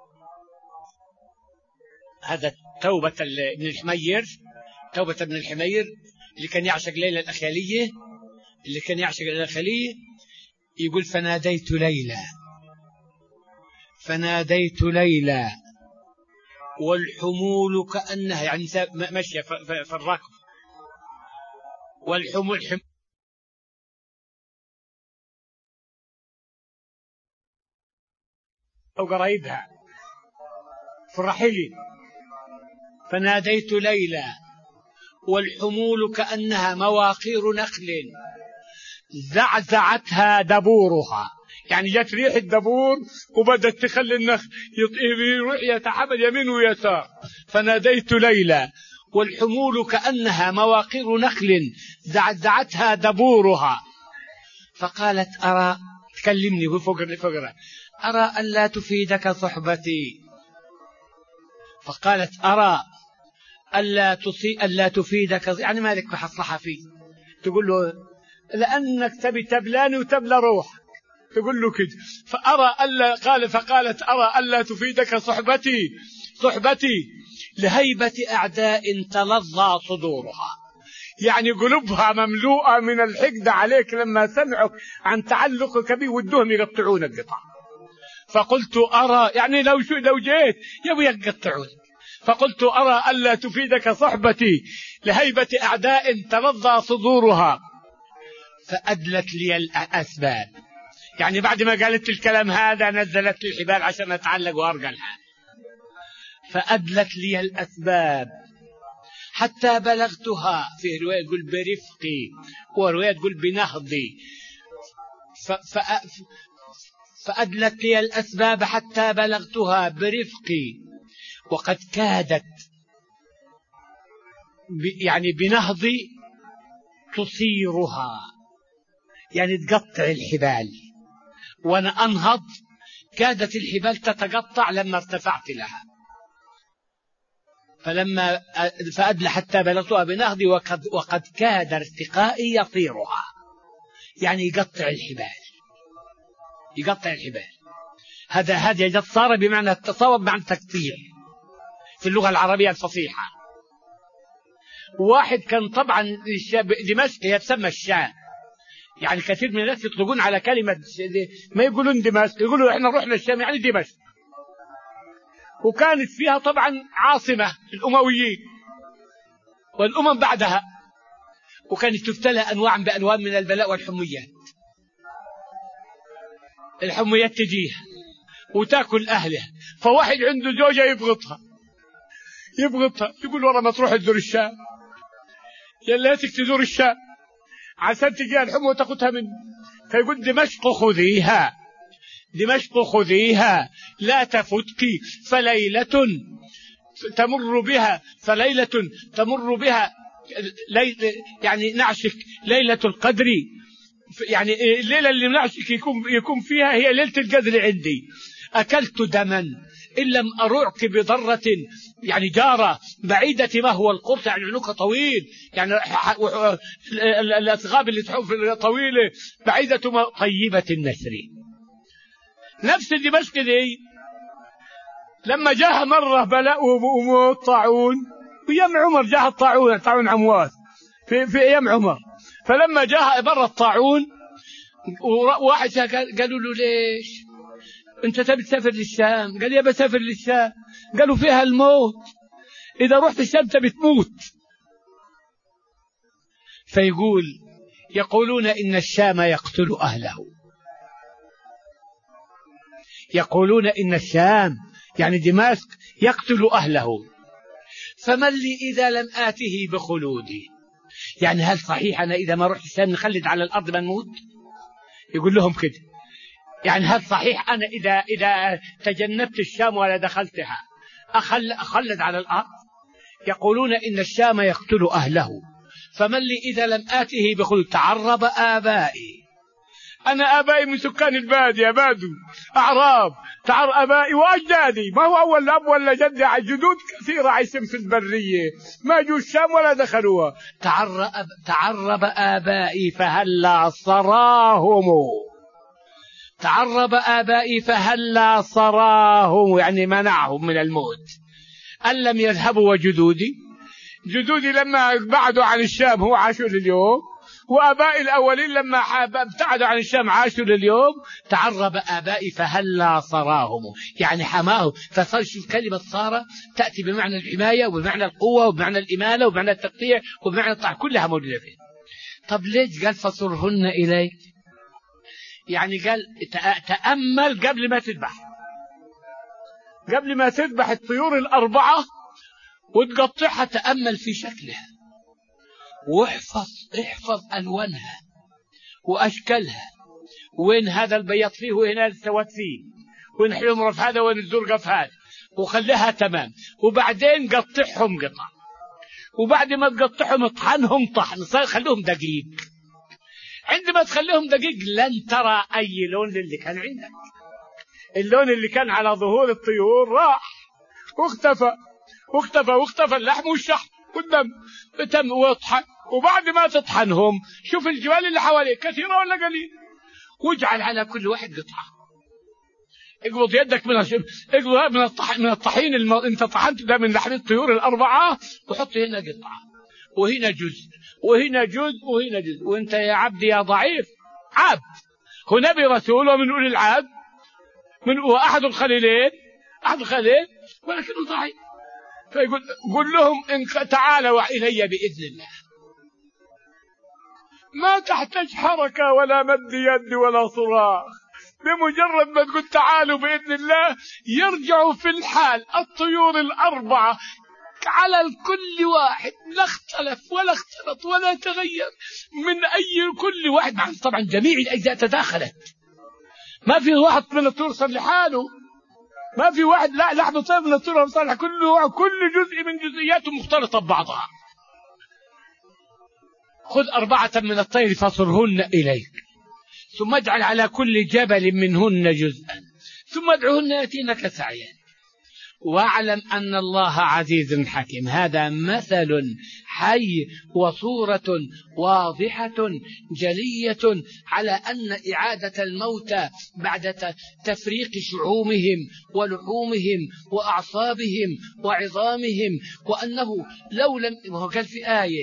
هذا توبة ابن الحمير، توبة ابن الحمير اللي كان يعشق ليلى الأخيلية، يقول فناديت ليلى والحمول كأنها يعني ماشية في الركب، والحمول أو قرايبها في الرحيل. فناديت ليلى والحمول كأنها مواقير نخل زعزعتها دبورها. يعني جت ريح الدبور وبدت تخلي النخل يروح يتحمل يمين ويسار. فناديت ليلى والحمول كأنها مواقير نخل زعزعتها دبورها. فقالت أرى، تكلمني فقرة أرى ألا تفيدك صحبتي. فقالت أرى ألا تفيدك، يعني مالك بحصلها فيه. تقول له لأنك تبي تبلاني وتبلى روحك، تقول له كده. فقالت أرى ألا تفيدك صحبتي لهيبة أعداء تلظى صدورها. يعني قلوبها مملوءة من الحقد عليك لما سمعوا عن تعلقك به ودهم يقطعون القطع. فقلت أرى، يعني لو جيت يبي يقطعون. فقلت أرى ألا تفيدك صحبتي لهيبة أعداء تلظى صدورها. فأدلت لي الأسباب، يعني بعد ما قالت الكلام هذا نزلت لي الحبال عشان أتعلق وأرجلها. فأدلت لي الأسباب حتى بلغتها، في رواية تقول برفقي ورواية تقول بنهضي. فأدلت لي الأسباب حتى بلغتها برفقي وقد كادت يعني بنهضي تصيرها، يعني تقطع الحبال. وأنا أنهض كادت الحبال تتقطع لما ارتفعت لها. فأدل حتى بلغتها بنهضي وقد كاد ارتقائي يطيرها، يعني يقطع الحبال. هذه جت صار بمعنى التصاوب معنى التقطيع في اللغة العربية الفصيحة. واحد كان طبعا دمشق هي تسمى الشام، يعني كثير من الناس يطلقون على كلمة ما يقولون دمشق، يقولوا احنا رحنا الشام يعني دمشق. وكانت فيها طبعا عاصمة الأمويين والأمم بعدها، وكانت تبتلى أنواع بأنواع من البلاء والحميات. الحميات تجيها وتاكل أهلها، فواحد عنده زوجة يبغضها يقول ورا ما تروح تزور الشام يا ليتك تزور الشام عشان تجيها الحمى وتاخذها منه. فيقول دمشق خذيها لا تفتك فليلة تمر بها يعني نعشك ليلة القدر، يعني الليلة اللي نعشك يكون فيها هي ليلة القدر عندي. أكلت دما إن لم أرعك بضرة، يعني جارة بعيدة ما هو القرص، يعني عنقها طويل، يعني الأثغاب اللي تحوف طويلة بعيدة ما طيبة النسر. نفس دمشق دي لما جاء مرة بلاء وموت طاعون، ويوم عمر جاء طاعون عمواس في أيام عمر. فلما جاء مرة الطاعون وواحد قالوا له ليش انت تبي تسافر للشام؟ قال يا بسافر للشام. قالوا فيها الموت، اذا رحت الشام تبي تموت. فيقول يقولون ان الشام يقتل اهله، يقولون ان الشام يعني دمشق يقتل اهله، فمن لي اذا لم اته بخلودي، يعني هل صحيح انا اذا ما رحت الشام نخلد على الارض ما نموت؟ يقول لهم كده، يعني هل صحيح أنا إذا تجنبت الشام ولا دخلتها أخلد على الأرض؟ يقولون إن الشام يقتل أهله، فمن لي إذا لم آته بخلود. تعرب آبائي، أنا آبائي من سكان البادية، بادو أعراب، آبائي وأجدادي، ما هو أول أب ولا جد، جدود كثيرة عايشين في البرية ما جو الشام ولا دخلوها. تعرب آبائي فهلا صراهم، تعرب آبائي فهلا صراهم، يعني منعهم من الموت. أن لم يذهبوا وجدودي لما بعدوا عن الشام هو عاشوا لليوم، وآبائي الأولين لما ابتعدوا عن الشام عاشوا لليوم. تعرب آبائي فهلا صراهم، يعني حماهم. فصار كلمة صار تأتي بمعنى الحماية وبمعنى القوة وبمعنى الإمالة وبمعنى التقطيع وبمعنى الطاعة، كلها موجودة فيه. طب ليش قال فصرهن إليك؟ يعني قال تأمل قبل ما تذبح الطيور الأربعة وتقطعها، تأمل في شكلها احفظ ألوانها وأشكالها، وين هذا البيض فيه وين هذا السواد فيه، وين الحمر في هذا وين الزرقاء في هذا، وخليها تمام. وبعدين قطعهم قطع، وبعد ما تقطعهم اطحنهم طحن، خلوهم دقيق. عندما تخليهم دقيق لن ترى أي لون اللي كان عندك. اللون اللي كان على ظهور الطيور راح واختفى اللحم والشحم والدم تم واطحن. وبعد ما تطحنهم شوف الجبال اللي حواليك كثيرة ولا قليل، واجعل على كل واحد قطعة. اقبض يدك من الطحين انت طحنت ده من لحم الطيور الأربعة، وحط هنا قطعة وهنا جزء وهنا جزء وهنا جزء. وانت يا عبدي يا ضعيف عبد، هو نبي رسول ومن أولي العبد، وأحد الخليلين ولكنه ضعيف. فيقول قل لهم إن تعالوا إلي بإذن الله، ما تحتاج حركة ولا مد يد ولا صراخ، بمجرد ما تقول تعالوا بإذن الله يرجعوا في الحال الطيور الأربعة على الكل واحد، لا اختلف ولا اختلط ولا تغير من أي كل واحد. طبعا جميع الأجزاء تداخلت، ما في واحد من الطيور صار لحاله، ما في واحد لا لحم طير من الطيور صار لحاله، كل جزء من جزئياته مختلطة ببعضها. خذ 4 من الطير فصرهن إليك، ثم اجعل على كل جبل منهن جزءا، ثم ادعوهن يأتينك سعيا. واعلم أن الله عزيز حكيم. هذا مثل حي وصورة واضحة جلية على أن إعادة الموتى بعد تفريق شعومهم ولحومهم وأعصابهم وعظامهم، وأنه لو لم، وهو قال في آية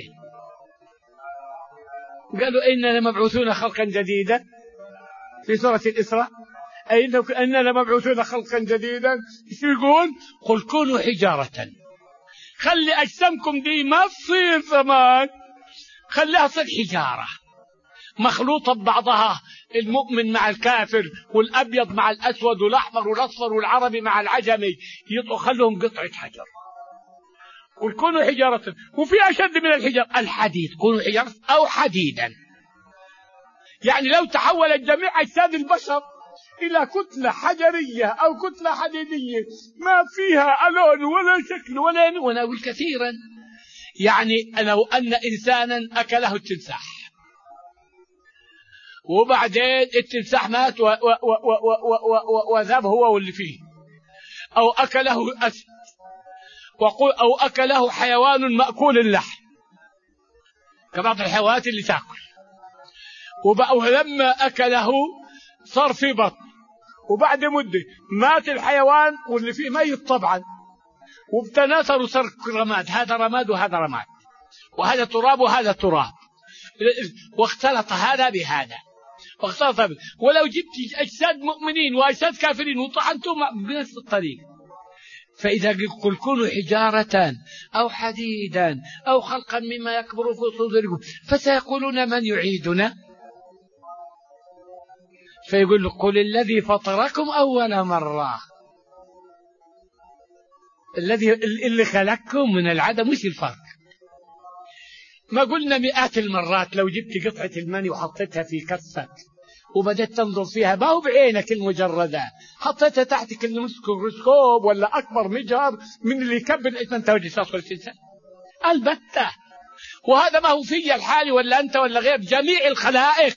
قالوا إننا مبعوثون خلقا جديدا في سورة الإسراء، إننا لمبعوثون خلقا جديدا. ايش يقول؟ قل كونوا حجارة. خلي أجسامكم دي ما تصير زمان، خليها تصير حجارة مخلوطة ببعضها، المؤمن مع الكافر والأبيض مع الأسود والأحمر والأصفر والعربي مع العجمي، خلهم قطعة حجر. قل كونوا حجارة. وفي أشد من الحجر الحديد، كونوا حجارة أو حديدا. يعني لو تحولت جميع أجساد البشر إلى كتلة حجرية أو كتلة حديدية ما فيها ألون ولا شكل ولا وناول كثيرا، يعني لو أن إنسانا أكله التمساح وبعدين التمساح مات وذاب هو واللي فيه، أو أكله أسد، أو أكله حيوان مأكول اللحم كبعض الحيوانات اللي تأكل، ولما أكله صار في بطن، وبعد مدة مات الحيوان واللي فيه ميت طبعا، وبتناثر وصار رماد، هذا رماد وهذا رماد، وهذا تراب وهذا تراب، واختلط هذا بهذا واختلط بهذا. ولو جبت أجساد مؤمنين وأجساد كافرين وطحنتهم بنفس الطريقة. فإذا قل كونوا حجارة أو حديدا أو خلقا مما يكبر في صدوركم فسيقولون من يعيدنا، فيقول قل الذي فطركم أول مرة، اللي خلقكم من العدم. مش الفرق؟ ما قلنا مئات المرات لو جبت قطعة المني وحطيتها في كفك وبدأت تنظر فيها، ما هو بعينك المجردة، حطيتها تحت الميكروسكوب ولا أكبر مجهر من اللي يكبر الإنسان توجه تصل الإنسان البتة. وهذا ما هو في الحالي ولا أنت ولا غير، جميع الخلائق،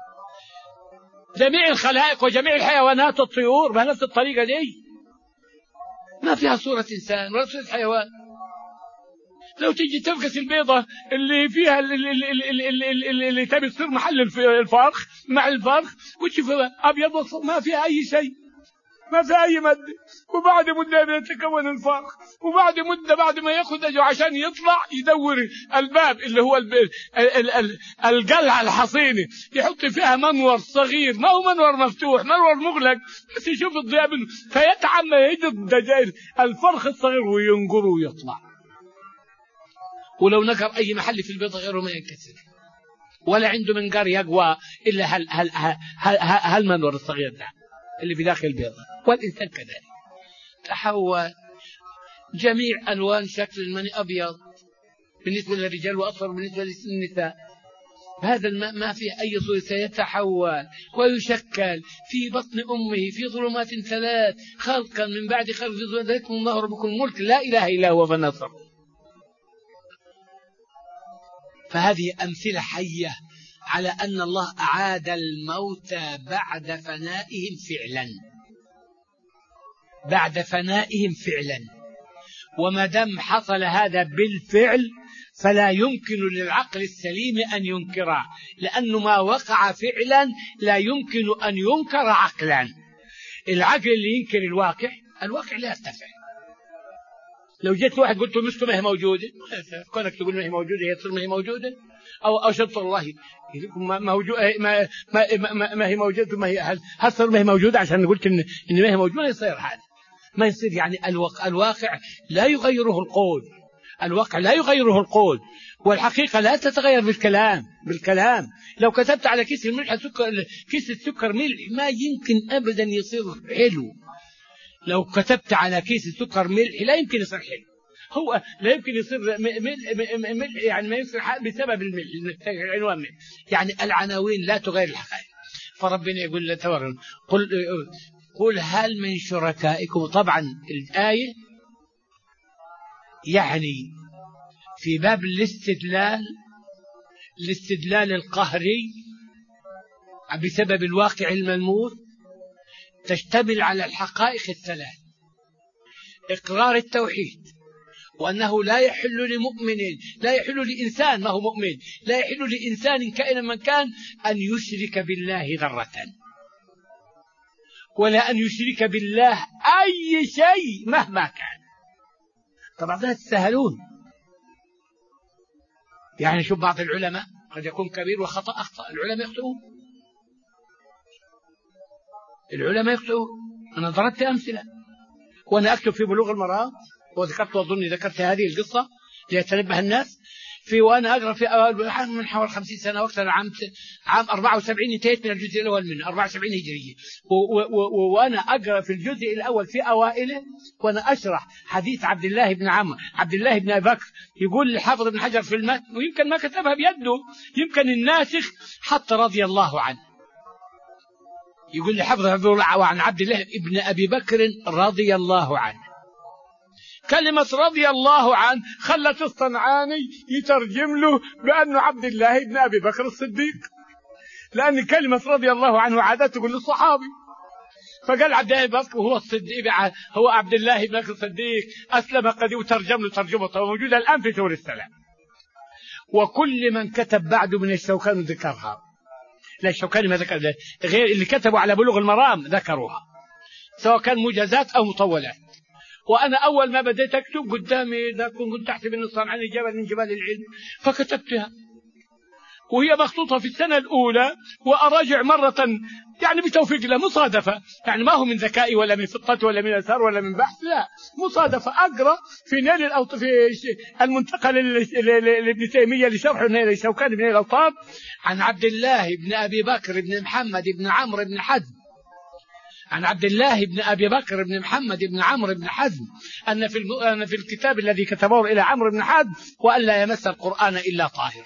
جميع الخلائق وجميع الحيوانات والطيور بنفس الطريقة دي، ما فيها صورة إنسان ولا صورة حيوان. لو تيجي تفقس البيضة اللي فيها اللي تبي تصير محل الفرخ مع الفرخ وتشوفها أبيض وأصفر، ما فيها أي شيء، ما في أي مادة. وبعد مدة يتكون الفرخ، وبعد مدة بعد ما ياخذ أجو عشان يطلع يدور الباب اللي هو القلعة الحصينة، يحط فيها منور صغير، ما هو منور مفتوح، منور مغلق بس يشوف الضياء منه، فيتعمى يجد الفرخ الصغير وينقره ويطلع. ولو نقر أي محل في البيضة غيره ما ينكسر، ولا عنده منقار يقوى إلا هالمنور الصغير ده اللي في داخل البيضة. والإنسان كذلك تحول، جميع ألوان شكل المني أبيض بالنسبة للرجال وأصفر بالنسبة للنساء. هذا الماء ما فيه أي صورة، سيتحول ويشكل في بطن أمه في ظلمات ثلاث خلقا من بعد خلق ذلكم الله ربكم الملك لا إله إلا هو فنصر. فهذه أمثلة حية على أن الله أعاد الموتى بعد فنائهم فعلا، بعد فنائهم فعلا. وما دام حصل هذا بالفعل فلا يمكن للعقل السليم أن ينكره، لأنه ما وقع فعلا لا يمكن أن ينكر عقلا. العقل اللي ينكر الواقع لا يرتفع. لو جيت واحد قلت له مسكه ما هي موجودة، كونك تقول ما هي موجودة هي تصير ما هي موجودة، أو شرط الله ما هي موجودة، ما هي هل صار ما هي موجودة عشان قلت إن ما هي موجودة؟ ما يصير هذا، ما يصير. يعني الواقع لا يغيره القول، الواقع لا يغيره القول، والحقيقة لا تتغير بالكلام. لو كتبت على كيس الملح كيس السكر ملح ما يمكن أبدا يصير حلو. لو كتبت على كيس السكر ملح لا يمكن يصير حلو، هو لا يمكن يصير ملح، يعني ما يصير بسبب الملح، عنوان ملح. يعني العناوين لا تغير الحقائق. فربنا يقول له قل هل من شركائكم. طبعا الآية يعني في باب الاستدلال القهري بسبب الواقع الملموس، تشتمل على الحقائق الثلاث: إقرار التوحيد، وأنه لا يحل لمؤمن، لا يحل لإنسان ما هو مؤمن، لا يحل لإنسان كائنا من كان أن يشرك بالله ذرة، ولا أن يشرك بالله أي شيء مهما كان. طبعا لا تتساهلون، يعني شوف بعض العلماء قد يكون كبير وخطأ أخطأ، العلماء يخطئون، العلماء يخطئون. أنا ضربت أمثلة وأنا أكتب في بلوغ المرام، وذكرت وأظني ذكرت هذه القصة ليتنبه الناس وأنا أقرأ في من حوالي 50 سنة وقت، عام 74 انتهيت من الجزء الأول منه 74 هجرية، وأنا أقرأ في الجزء الأول في أوائله وأنا أشرح حديث عبد الله بن عمرو عبد الله بن أبي بكر، يقول للحافظ ابن حجر في المتن، ويمكن ما كتبها بيده، يمكن الناسخ حتى رضي الله عنه، يقول للحافظ عن عبد الله بن أبي بكر رضي الله عنه. كلمة رضي الله عنه خلت الصنعاني يترجم له بأنه عبد الله بن أبي بكر الصديق، لأن كلمة رضي الله عنه عادة تقول للصحابي، فقال عبد الله بن بكر هو الصديق، هو عبد الله بن بكر الصديق أسلم قد وترجم له ترجمة موجودة الآن في سور السلام. وكل من كتب بعده من الشوكاني ذكرها، لا الشوكاني ما ذكر، غير اللي كتبوا على بلوغ المرام ذكروها، سواء كان مجازات أو مطولات. وأنا أول ما بديت أكتب قدامي إذا كنت أحسب أن الصنعاني جبل من جبال العلم، فكتبتها وهي مخطوطة في السنة الأولى، وأراجع مرة يعني بتوفيق الله، مصادفة، يعني ما هو من ذكائي ولا من فطتي ولا من أثار ولا من بحث، لا مصادفة. أقرأ في نيل في المنتقى لابن تيمية لشرح نيل الشوكاني بن الأوطار عن عبد الله بن أبي بكر بن محمد بن عمرو بن حزم، عن عبد الله بن أبي بكر بن محمد بن عمرو بن حزم أن في الكتاب الذي كتبه إلى عمرو بن حزم وأن لا يمس القرآن إلا طاهر.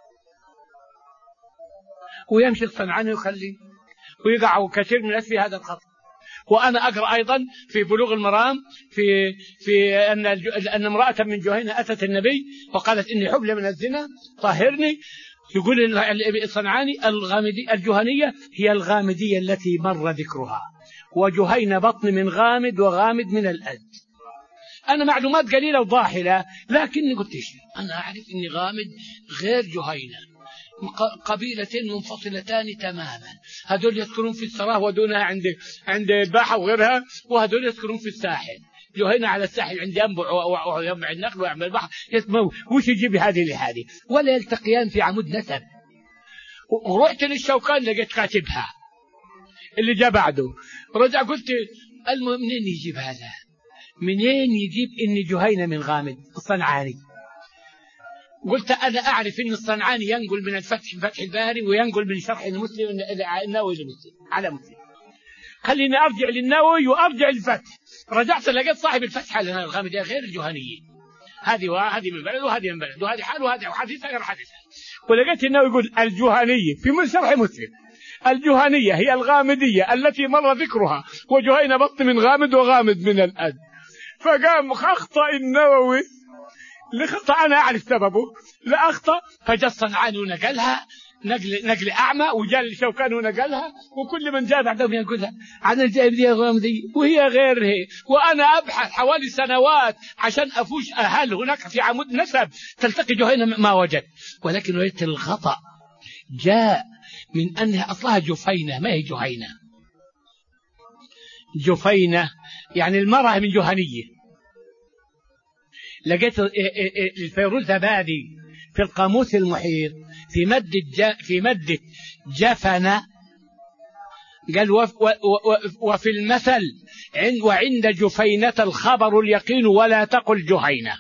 ويمشي الصنعاني ويخلي ويقع كثير من الناس في هذا الخطأ. وأنا أقرأ أيضا في بلوغ المرام في أن امرأة من جهينة أتت النبي وقالت إني حبلى من الزنا طهرني. يقول الصنعاني الجهنية هي الغامدية التي مر ذكرها، وجهينة بطن من غامد وغامد من الأد. أنا معلومات قليلة وضاحلة، لكني قلت أنا أعرف إني غامد غير جهينة، قبيلتين منفصلتان تماما، هذول يذكرون في السراه ودونها عند الباحة وغيرها، وهذول يذكرون في الساحل. جهينة على الساحل عند ينبع ويجمع النخل ويعمل البحر، يسمو وش يجيب هذه لهذه، ولا يلتقيان في عمود نسب. ورحت للشوكان لقيت كاتبها اللي جاء بعده، رجع قلت منين يجيب هذا، منين يجيب إن جهينة من غامد الصنعاني؟ قلت أنا أعرف إن الصنعاني ينقل من فتح الباري وينقل من شرح المسلم النووي المسلم على مسلم، خليني أرجع للنووي وأرجع للفتح. رجعت لقيت صاحب الفتح على الغامدية غير الجهنية، هذه من بلد وهذه من بلد، وهذه حال وهذه حديثة غير حديثة. ولقيت النووي يقول الجهنية في شرح مسلم، الجهنية هي الغامدية التي مر ذكرها، وجهينة بطن من غامد وغامد من الأد. فقام أخطأ النووي لخطأ أنا أعرف سببه، لا أخطأ، فجاء الصنعاني ونقلها نقل أعمى، وجاء الشوكاني ونقلها، وكل من جاء بعدهم ينقلها عن الجاهلية الغامدية وهي غير هي. وأنا أبحث حوالي سنوات عشان أفوش هل هناك في عمود نسب تلتقي جهينة، ما وجد. ولكن وجدت الخطأ جاء من أنها أصلها جفينة، ما هي جهينة. جفينة يعني المرأة من جهنية. لقيت الفيروزابادي في القاموس المحيط في مادة جفنة قال وفي المثل وعند جفينة الخبر اليقين ولا تقل جهينة.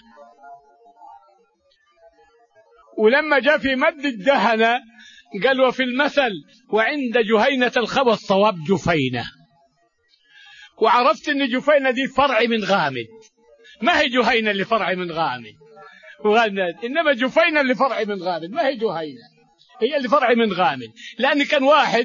ولما جاء في مادة دهنة قال وفي المثل وعند جهينة الخبر الصواب جفينة. وعرفت ان جفينة دي فرع من غامد، ما هي جهينة اللي فرع من غامد إنما جفينة اللي فرع من غامد، ما هي جهينة، هي اللي فرع من غامد. لأن كان واحد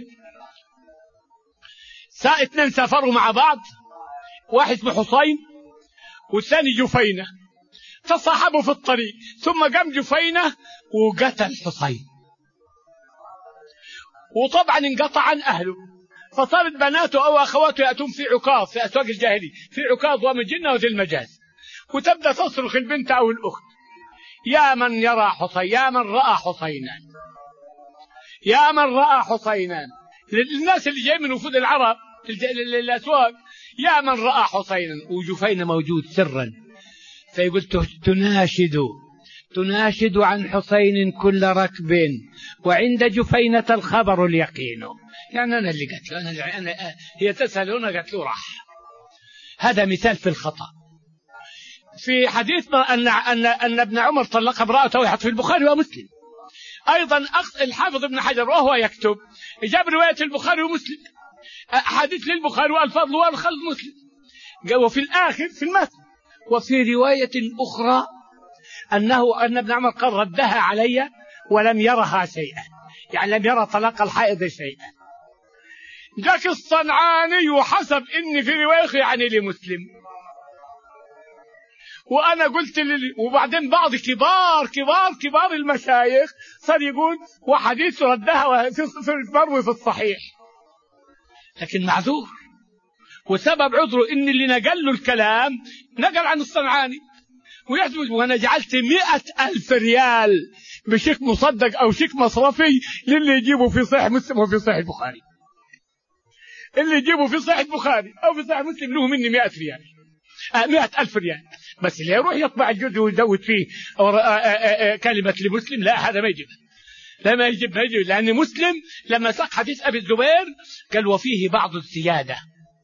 اثنين سافروا مع بعض، واحد اسمه حسين والثاني جفينة، تصاحبوا في الطريق، ثم قام جفينة وقتل حسين، وطبعا انقطع عن أهله، فصارت بناته أو أخواته يأتون في عكاظ في أسواق الجاهلية، في عكاظ ومجنة وذي المجاز، وتبدأ تصرخ البنت أو الأخت: يا من يرى حسين، يا من رأى حسينا، يا من رأى حسينا. للناس اللي جاي من وفود العرب للأسواق: يا من رأى حسينا. وجفينة موجود سرا، فيقول تناشد عن حسين كل ركب، وعند جفينة الخبر اليقين. يعني أنا اللي قلت له، هي تسأل هنا قلت له راح. هذا مثال في الخطأ. في حديث أن ابن عمر طلق امرأته ويحط في البخاري ومسلم. أيضا الحافظ ابن حجر وهو يكتب جاب رواية البخاري ومسلم، حديث للبخاري والفضل والخلط مسلم، وفي الآخر في المتن: وفي رواية أخرى أن ابن عمر قال: ردها علي ولم يرها شيئا، يعني لم يرى طلاق الحائض شيئا. جاك الصنعاني وحسب إني في رواية يعني لمسلم، وأنا قلت وبعدين بعض كبار المشايخ صار يقول وحديث ردها في المروي في الصحيح، لكن معذور. وسبب عذره إن اللي نقل له الكلام نقل عن الصنعاني، ويحسب. وأنا جعلت 100,000 ريال بشيك مصدق أو شيك مصرفي للي يجيبه في صحيح مسلم وفي صحيح البخاري. اللي يجيبه في صحيح البخاري أو في صحيح مسلم له مني 100 ريال، 100,000 ريال. بس اللي يروح يطبع الجزء ويزود فيه كلمة لمسلم، لا، هذا ما يجب، لا ما يجب، لأن مسلم لما ساق حديث أبي الزبير قال: وفيه بعض الزيادة.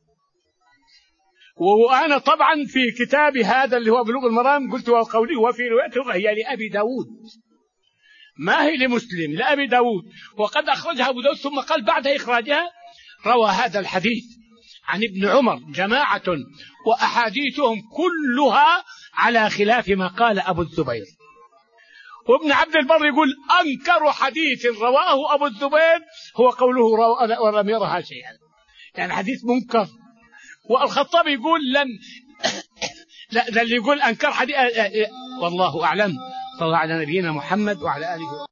وأنا طبعا في كتابي هذا اللي هو بلوغ المرام قلت وقولي وفي روايته هي لأبي داود، ما هي لمسلم، لأبي داود، وقد أخرجها أبو داود. ثم قال بعد إخراجها: روى هذا الحديث عن ابن عمر جماعة وأحاديثهم كلها على خلاف ما قال أبو الزبير. وابن عبد البر يقول: أنكر حديث رواه أبو الزبير هو قوله ولم يرها شيئا، يعني حديث منكر. والخطابي يقول لم لا، ده اللي يقول أنكر حديث. والله أعلم. صلى الله على نبينا محمد وعلى آله.